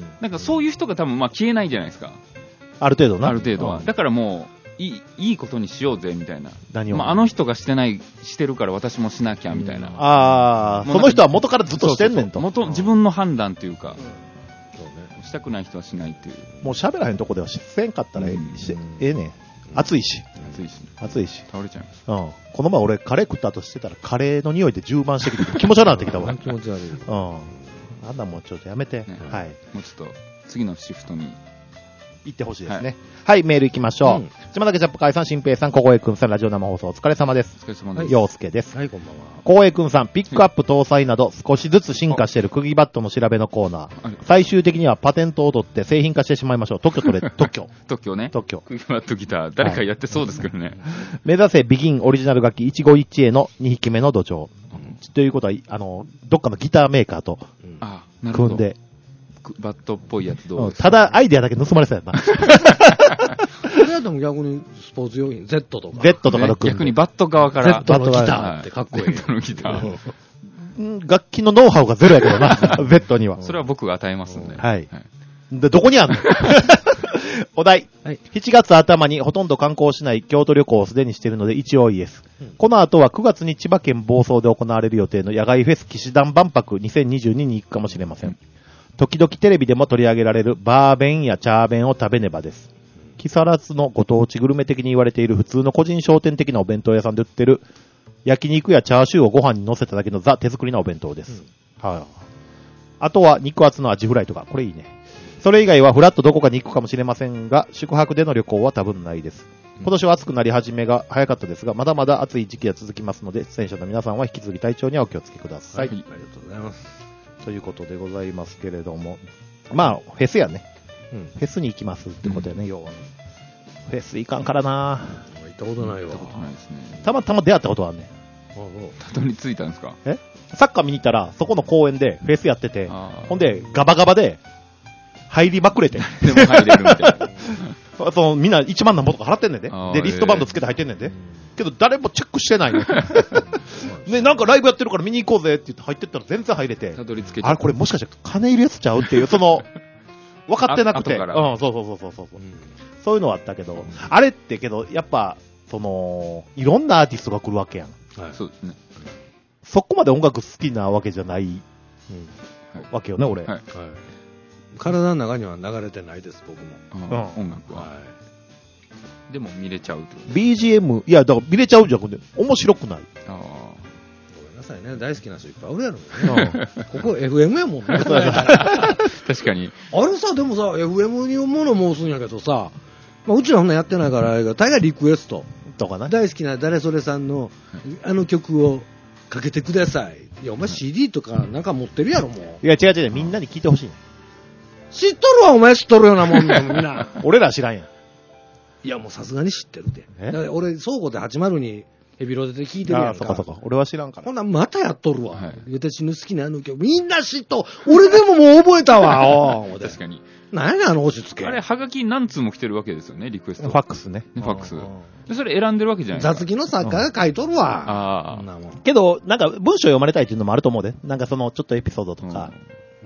なんかそういう人が多分まあ消えないじゃないですか。 ある程度な。 ある程度は。だからもう、いい、いいことにしようぜ、みたいな。 何をまあ、あの人がしてない、してるから私もしなきゃ、みたいな。うん、 ああ、その人は元からずっとしてんねんと。 元、自分の判断というか、うん、そうね、したくない人はしないっていう。 もう喋らへんとこではせんかったらええ、うん、ええねん。暑いし。 暑いし。 暑いし。 倒れちゃいます。 うん。この前俺カレー食った後してたらカレーの匂いで充満してきて気持ち悪くなってきたわ。 気持ち悪い。 うん。あんなもんちょっとやめて。ね、はい。 もうちょっと次のシフトに行ってほしいですね。はい、はい、メール行きましょう。うん、島崎ジャップ会さん、新平さん、小越くんさん、ラジオ生放送お疲れ様です。 お疲れ様です。 陽介です。 はい、こんばんは。 小越くんさん、ピックアップ搭載など少しずつ進化している釘バットの調べのコーナー。最終的にはパテントを取って製品化してしまいましょう。特許取れ、特許。 特許ね。 特許。 釘バットギター、誰かやってそうですけどね。はい、 目指せビギンオリジナル楽器一期一会のに匹目の土壌。うん、ということは、あの、どっかのギターメーカーと組んで。 バットっぽいやつどうですか？ただアイデアだけ盗まれてたやんな。 それだと逆にスポーツ用品、Z とか。 Z とかの組んで、 逆にバット側から。 Z のギターってかっこいい。 Z のギター。 楽器のノウハウがゼロやけどな、Z には。 それは僕が与えますんで。 はい。で、どこにあんのお題、はい。しちがつ頭にほとんど観光しない京都旅行をすでにしているので一応イエス、うん。この後はくがつに千葉県房総で行われる予定の野外フェス騎士団万博にせんにじゅうにに行くかもしれません。うん、時々テレビでも取り上げられるバーベンやチャーベンを食べねばです。木更津のご当地グルメ的に言われている普通の個人商店的なお弁当屋さんで売ってる焼肉やチャーシューをご飯に乗せただけのザ手作りなお弁当です。うん、はい。あとは肉厚のアジフライとか、これいいね。それ以外はフラッとどこかに行くかもしれませんが、宿泊での旅行は多分ないです。今年は暑くなり始めが早かったですが、まだまだ暑い時期が続きますので、出演者の皆さんは引き続き体調にはお気をつけください。はい、 ありがとうございます。 ということでございますけれども、まあ、フェスやね。うん、フェスに行きますってことやね、うん、要は。フェス行かんからなぁ。行ったことないわ。 行ったことないですね。 たまたま出会ったことはあんねん。 たどり着いたんですか？ えサッカー見に行ったら、そこの公園でフェスやってて、ほんで、ガバガバで、入りまくれて。 でも入れるみたいな。 そのみんないちまんなんぼとか払ってんねんで。で、リストバンドつけて入ってんねんで。けど、誰もチェックしてないね。ね、なんかライブやってるから見に行こうぜって言って入ってったら全然入れて。 たどり着けて。 あれ、これもしかして金いるやつちゃうっていう、その、分かってなくて。うん、そうそうそうそうそう。うん、そういうのはあったけど、うん、あれってけど、やっぱ、その、いろんなアーティストが来るわけやん。 はい、そうですね。 そこまで音楽好きなわけじゃない、うん、わけよね、俺。はい。はい、 体の中には流れてないです、僕も。 うん、音楽は。はい。でも見れちゃうってことビージーエム、いや、だから見れちゃうじゃなくて、面白くない。ああ。 ごめんなさいね、大好きな人いっぱいおるやろね。ここ エフエム やもんね。確かに。 あれさ、でもさ、エフエム にもの申すんやけどさ、まあ、うちらそんなやってないから、大概リクエスト。 とかな。 大好きな誰それさんの、あの曲をかけてください。いや、お前 シーディー とかなんか持ってるやろ、もう。 いや、違う違う、みんなに聞いてほしいね。 知っとるわ、お前知っとるようなもんだもん、みんな。 俺ら知らんやん。 いや、もうさすがに知ってるで。俺、倉庫ではちまるにヘビロデで聞いてるやんか。 ああ、そかそか。俺は知らんから。 ほんなまたやっとるわ。はい、私の好きなあの曲。みんな知っと、俺でももう覚えたわ、お確かに。 何やねん、あの押し付け。 あれ、ハガキ何通も来てるわけですよね、リクエスト。 ファックスね。 ファックス。で、それ選んでるわけじゃないですか。 雑技の作家が書いとるわ。 ああ。けど、なんか文章読まれたいっていうのもあると思うで。なんかその、ちょっとエピソードとか。うん。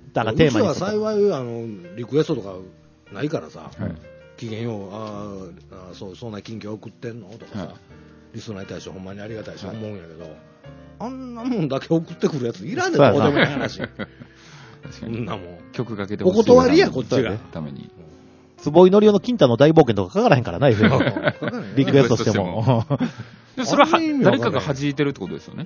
だからテーマに。 うちは幸い、あの、リクエストとかないからさ。はい。機嫌よう、ああ、そう、そんな近況送ってんのとかさ。リスナーに対してほんまにありがたいし思うんやけど、あんなもんだけ送ってくるやついらんねん、どうでもいい話。 確かに。 んなもん。 曲かけてお断りや、こっちが。 ために。 坪井のりおの金太の大冒険とか書からへんからな、リクエストしても。 それは誰かが弾いてるってことですよね。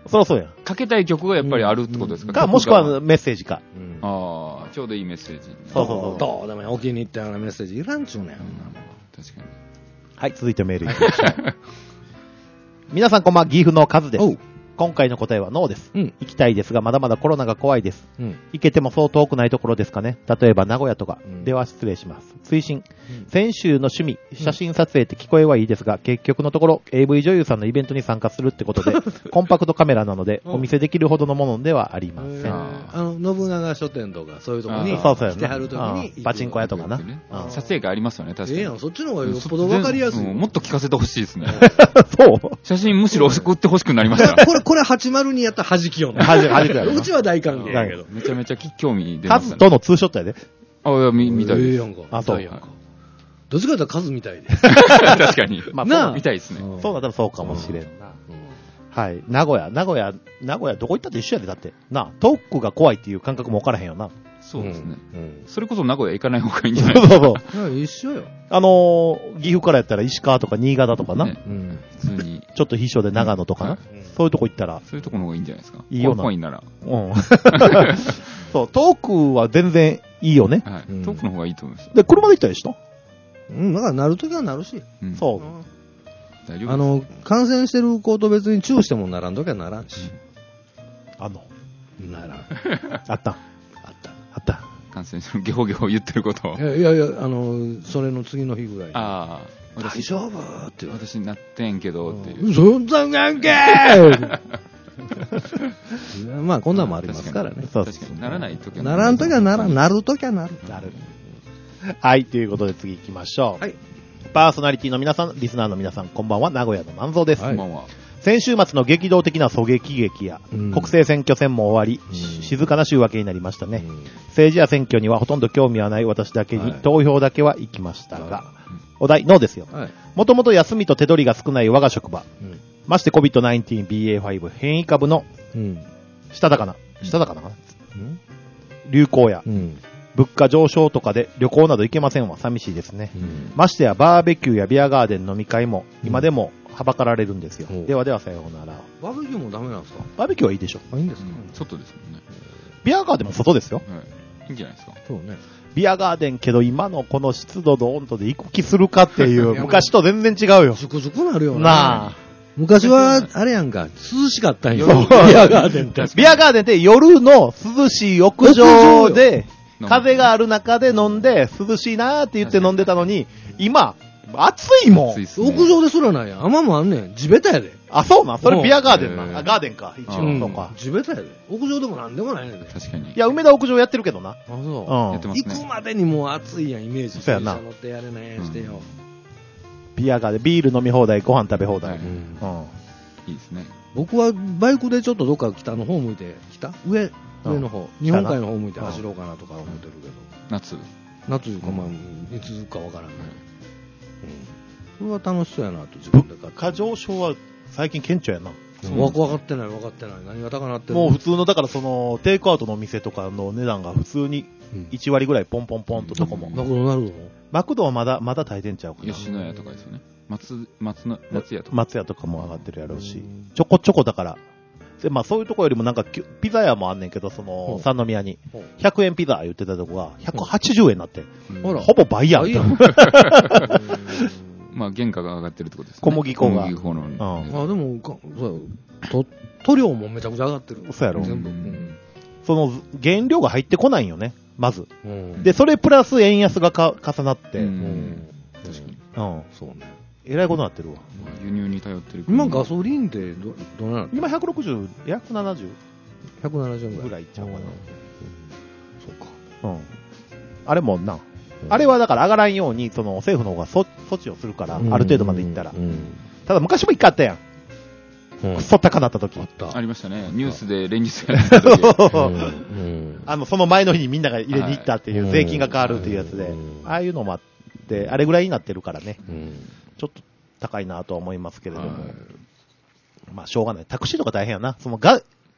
そらそうやん。 かけたい曲がやっぱりあるってことですか、 か、もしくはメッセージか。 ああ、ちょうどいいメッセージ。 そうそうそう。どうでもお気に入ったようなメッセージいらんちゅうねん。 確かに。 はい、続いてメールいきましょう。皆さんこんばんは、岐阜のカズです。今回の答えはノーです。うん、行きたいですが、まだまだコロナが怖いです。うん、行けてもそう遠くないところですかね。例えば名古屋とか。うん、では失礼します。推進。うん、先週の趣味、写真撮影って聞こえはいいですが、結局のところ エーブイ 女優さんのイベントに参加するってことで、コンパクトカメラなので、お見せできるほどのものではありません。 あの、信長書店とか、そういうところに来てはるときに、 パチンコ屋とかな。 撮影会ありますよね、確かに。 ええやん、そっちの方がよっぽどわかりやすい。 もっと聞かせてほしいですね。 そう写真むしろ送ってほしくなりました。 これ、これはちまるにやったら弾きよね。 弾きやうちは大歓迎やけど。 めちゃめちゃ興味出ましたね。カズとのツーショットやで。 あ、いや、み、みたいです。 ええやんか。 あ、そう。 どっちかというと数みたいで。 確かに。 まあ、 なあ、 みたいですね。 そうだったらそうかもしれんな。はい。名古屋、名古屋、名古屋どこ行ったって一緒やで、だって。なあ、遠くが怖いっていう感覚も分からへんよな。 そうですね。それこそ名古屋行かない方がいいんじゃないですか。 そうそうそう。一緒よ。 あのー、岐阜からやったら石川とか新潟とかな。 ね、うん。普通に。 ちょっと秘書で長野とかな。うん、そういうとこ行ったら。 そういうとこの方がいいんじゃないですか。 いいよな。 怖いなら。 うん。そう、遠くは全然いいよね。 はい。遠くの方がいいと思います。 で、車で行ったりした？ うん、だからなるときはなるし。 うん、そう。 大丈夫。 あの、感染してる子と別にチューしてもならんときはならんし。 うん、あの。 ならん。 あった。 あった。 あった。 感染してる、ゲホゲホ言ってることを。 いやいやいや、あの、それの次の日ぐらいに。 ああ。 大丈夫って。 私なってんけどっていう。 そんなん関係まあ、こんなんもありますからね。 そう確かにならないときはならんときはならん。なるときはなる。 なる。はい、ということで次行きましょう。 はい。 パーソナリティの皆さん、リスナーの皆さん、こんばんは、名古屋の万蔵です。 こんばんは。 先週末の激動的な狙撃劇や、うん、国政選挙戦も終わり、うん、静かな週明けになりましたね、うん。政治や選挙にはほとんど興味はない私だけに、はい、投票だけは行きましたが、はい、お題、ノーですよ。もともと休みと手取りが少ない我が職場、うん、まして コビッドナインティーンビーエーファイブ 変異株の、うん、したたかな、したたかな、うん、流行や、うん物価上昇とかで旅行など行けませんわ。寂しいですね、うん。ましてやバーベキューやビアガーデン飲み会も今でもはばかられるんですよ。うん、ではではさようなら。 バーベキューもダメなんですか？ バーベキューはいいでしょ。 あ、いいんですか？ うん、外ですもんね。 ビアガーデンも外ですよ。 はい。いいんじゃないですか。 そうね。 ビアガーデンけど今のこの湿度の温度で行く気するかっていう昔と全然違うよ。 ズクズクなるよな。 なあ。 昔は、あれやんか、涼しかったんよ。ビアガーデンって。 ビアガーデンって夜の涼しい屋上で、風がある中で飲んで、涼しいなーって言って飲んでたのに、今、暑いもん。 暑いっすね、 屋上ですらないやん。雨もあんねん。地べたやで。 あ、そうな。それビアガーデンな。あ、ガーデンか。一応、うん、そうか。 地べたやで。屋上でもなんでもないねんで。 確かに。 いや、梅田屋上やってるけどな。あ、 そう。うん。 やってますね。 行くまでにもう暑いやん、イメージ。 そうやな。 乗ってやれねえしてよ、うん。 ビアガーデン、ビール飲み放題、ご飯食べ放題。はい、うん。 いいですね。 僕はバイクでちょっとどっか北の方向いて、北上上の方、日本海の方向いて走ろうかなとか思ってるけど。 夏夏いうか、まあ、いつかわからない。うん。それは楽しそうやなと自分で買って。 物価上昇は最近顕著やな。 わかってないわかってない。何が高なってるもう普通の、だからその、テイクアウトのお店とかの値段が普通にいち割ぐらいポンポンポンとどこも。 マクドナルドマクドはまだ、まだ大変ちゃうかな。 吉野家とかですよね。松、松の、松屋とか。 松屋とかも上がってるやろうし。ちょこちょこだから、で、まあそういうとこよりもなんか、ピザ屋もあんねんけど、その、三宮に、ひゃくえんピザ言ってたとこが、ひゃくはちじゅうえんになって、ほら、ほぼ倍やん。 まあ原価が上がってるってことですね。 小麦粉が。 小麦粉の。うん。 あ、でも、そう、塗料もめちゃくちゃ上がってる。 そうやろ。 全部。 その、原料が入ってこないんよね、まず。で、それプラス円安がか重なって。うん。 確かに。 うん。そうね。えらいことになってるわ。 輸入に頼ってる。 今ガソリンってど、どうなの？ 今ひゃくろくじゅう、ひゃくななじゅう。 ひゃくななじゅうぐらいいっちゃうかな。 そうか。 うん。あれもな。あれはだから上がらんように、その政府の方が措置をするから、ある程度までいったら。ただ昔も一回あったやん。くっそ高なった時。 ありましたね。ニュースで連日やってた時。 あの、その前の日にみんなが入れに行ったっていう、税金が変わるっていうやつで、ああいうのもあって、あれぐらいになってるからね。ちょっと高いなとは思いますけれども。まあ、しょうがない。タクシーとか大変やな。そのが、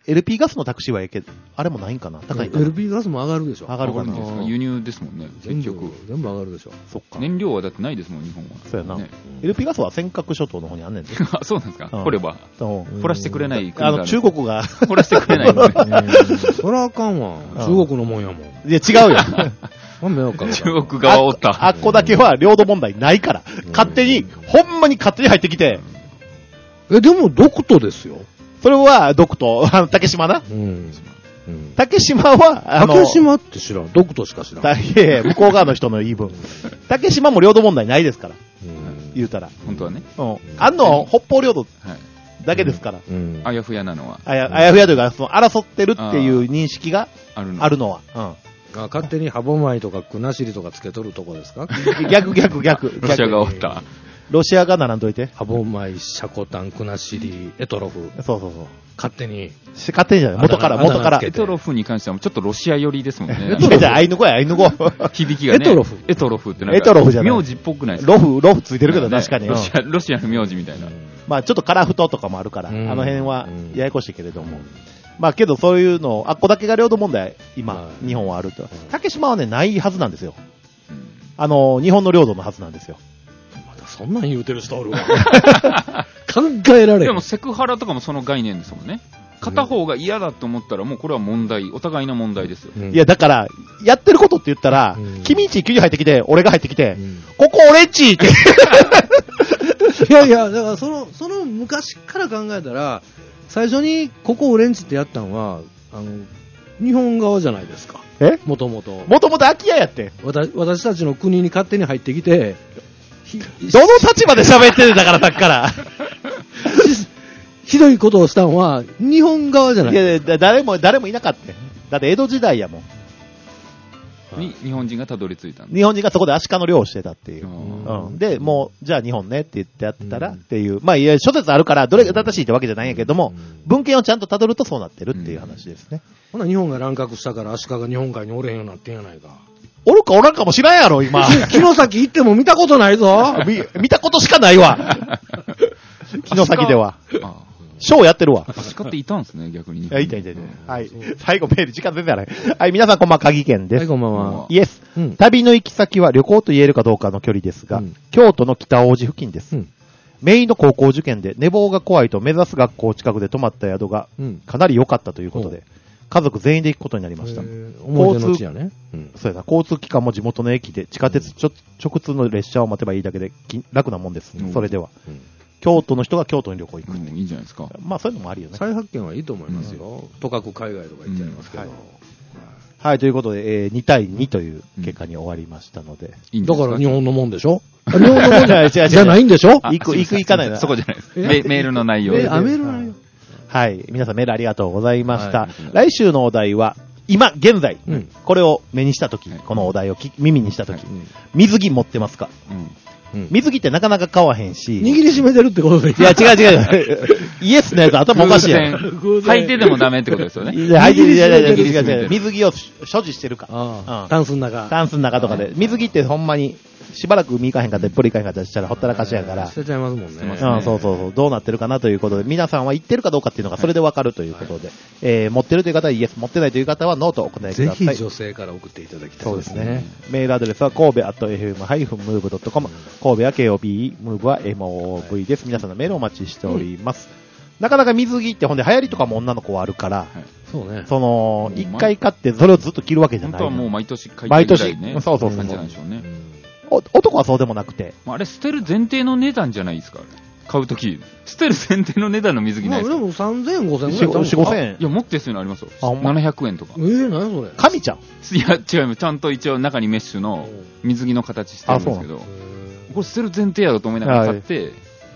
エルピー ガスのタクシーはええけど、あれもないんかな高いんかな。 エルピー ガスも上がるでしょ。 上がるかな。 輸入ですもんね、結局。 全部上がるでしょ。 そっか。 燃料はだってないですもん、日本は。 そうやな。 ね、 エルピー ガスは尖閣諸島の方にあんねんで。 あ、そうなんですか、 うん、 掘れば。掘らしてくれない国あの、中国が。 掘らしてくれないのね。 そらあかんわ。中国のもんやもん。 いや、違うよ。 中国側おった。 あっこだけは領土問題ないから。勝手に、ほんまに勝手に入ってきて。 え、でも、ドクトですよ。 それは、ドクト、あの、竹島な。うん。竹島は、 あの、竹島って知らん。ドクトしか知らん。 いやいや、向こう側の人の言い分。竹島も領土問題ないですから。言うたら。 本当はね。 うん。あんの、北方領土だけですから。 あやふやなのは。 あや、あやふやというか、その、争ってるっていう認識があるのは。うん。 あ、勝手に歯舞とか国後とかつけとるとこですか？ 逆逆逆。 ロシアがおった。 ロシアがならんといて。 歯舞、シャコタン、国後、エトロフ。 そうそうそう。 勝手に。 勝手にじゃない。元から、元から。 エトロフに関してはちょっとロシア寄りですもんね。 エトロフじゃアイヌ語や、アイヌ語。 響きがね。 エトロフ。 エトロフってなんか。 エトロフじゃない。 名字っぽくないですか？ ロフ、ロフついてるけど確かに。 ロシア、ロシアの名字みたいな。 まあちょっとカラフトとかもあるから、あの辺はややこしいけれども。まあけどそういうの、あっこだけが領土問題、今、日本はあると。竹島はね、ないはずなんですよ。あの、日本の領土のはずなんですよ。 またそんなん言うてる人おるわ。考えられん。 でもセクハラとかもその概念ですもんね。片方が嫌だと思ったらもうこれは問題、お互いの問題ですよ。 いやだから、やってることって言ったら、君んち急に入ってきて、俺が入ってきて、ここ俺んちって。 いやいや、だからその、その昔から考えたら、最初にここ俺んちってやったのは、あの、日本側じゃないですか。 えもともと。 もともと空き家やって。 私、私たちの国に勝手に入ってきて、 どの立場で喋ってるんだからさっきから。 ひどいことをしたのは、日本側じゃない。 いやいや、誰も、誰もいなかった。だって江戸時代やもん。 に日本人がたどり着いたん日本人がそこでアシカの漁をしてたっていう。うん、で、もう、じゃあ日本ねって言ってやったらっていう。うん、まあ、いや、諸説あるから、どれが正しいってわけじゃないんやけども、うん、文献をちゃんと辿るとそうなってるっていう話ですね。 ほな、日本が乱獲したからアシカが日本海におれへんようになってんやないか。 おるかおらんかもしらんやろ、今。 城崎行っても見たことないぞ。 見、見たことしかないわ。城崎では。ショーやってるわ。 アシカっていたんですね、逆に。 いや、いたいたいた。はい。最後メール時間全然ある。はい、皆さんこんばんは、鍵県です。 はい、こんばんは。 イエス。うん、旅の行き先は旅行と言えるかどうかの距離ですが、うん、京都の北大路付近です。うん、メインの高校受験で寝坊が怖いと目指す学校近くで泊まった宿がかなり良かったということで、うん、家族全員で行くことになりました。 交通、ねうん、 そうやな、交通機関も地元の駅で地下鉄ちょ直通の列車を待てばいいだけで楽なもんです。うん、それでは。うん京都の人が京都に旅行行く。 うん、いいじゃないですか。 まあそういうのもあるよね。 再発見はいいと思いますよ。とかく海外とか行っちゃいますけど。うんはい、 はい、ということで、えー、に対にという結果に終わりましたので。 うん、だから日本のもんでしょ日本のもんじゃないんでしょ行く、行く、行かないな。 そこじゃないです。メメールの内容で。あ、メールの内容。 はい。皆さんメールありがとうございました。はい、来週のお題は、今、現在、うん、これを目にしたとき、このお題を耳にしたとき、はい、最最持ってますか、うんうん、水着ってなかなか買わへんし。 握りしめてるってことでいや、違う違う。イエスのやつ頭おかしいやん。 履いてでもダメってことですよね。 いや、履いて、いやいやいや、違う違う。水着を所持してるか。 ああうん、タンスの中。 タンスの中とかで。水着ってほんまに、しばらく見かへんかったり、ポリかへんかったりしたらほったらかしやから。 捨てちゃいますもんね。 うん、そうそうそう。どうなってるかなということで、皆さんは言ってるかどうかっていうのがそれでわかるということで、はい、えー、持ってるという方はイエス、持ってないという方はノーとお答えください。 ぜひ女性から送っていただきたい。 そうですね。メールアドレスは神戸アットエフエムハイフンムーブドットコム。神戸は ケーオービー、ムーブは エムオーブイ です。皆さんのメールをお待ちしております。うん、なかなか水着ってほんで流行りとかも女の子はあるから、はい、 そうね。 その、一回買ってそれをずっと着るわけじゃない。 本当はもう毎年買いたいぐらいね。 毎年、そうそうそう。 感じなんでしょうね。 お男はそうでもなくて。 あれ捨てる前提の値段じゃないですか。買うとき。捨てる前提の値段の水着ないですか。 まあ、でもさんぜんえん、ごせんえんぐらい。 よん、ごせんえん。 いや、もっと安いのありますよ。ななひゃくえんとか。 えー、何それ。 神ちゃん。 いや、違います。ちゃんと一応中にメッシュの水着の形してるんですけど、これ捨てる前提やろと思いながら買って、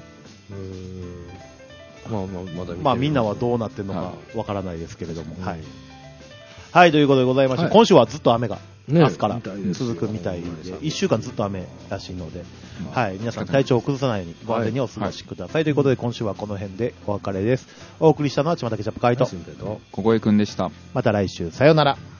まあまあ、まだまあみんなはどうなってるのかわからないですけれども。はい。はい、ということでございまして、はい、今週はずっと雨が、ね、明日から続くみたいで、いっしゅうかんずっと雨らしいので、はい、皆さん体調を崩さないようにご安全にお過ごしください。はい、ということで今週はこの辺でお別れです。お送りしたのはちまたけちゃっぷかいと、 小声くんでした。 また来週、さようなら。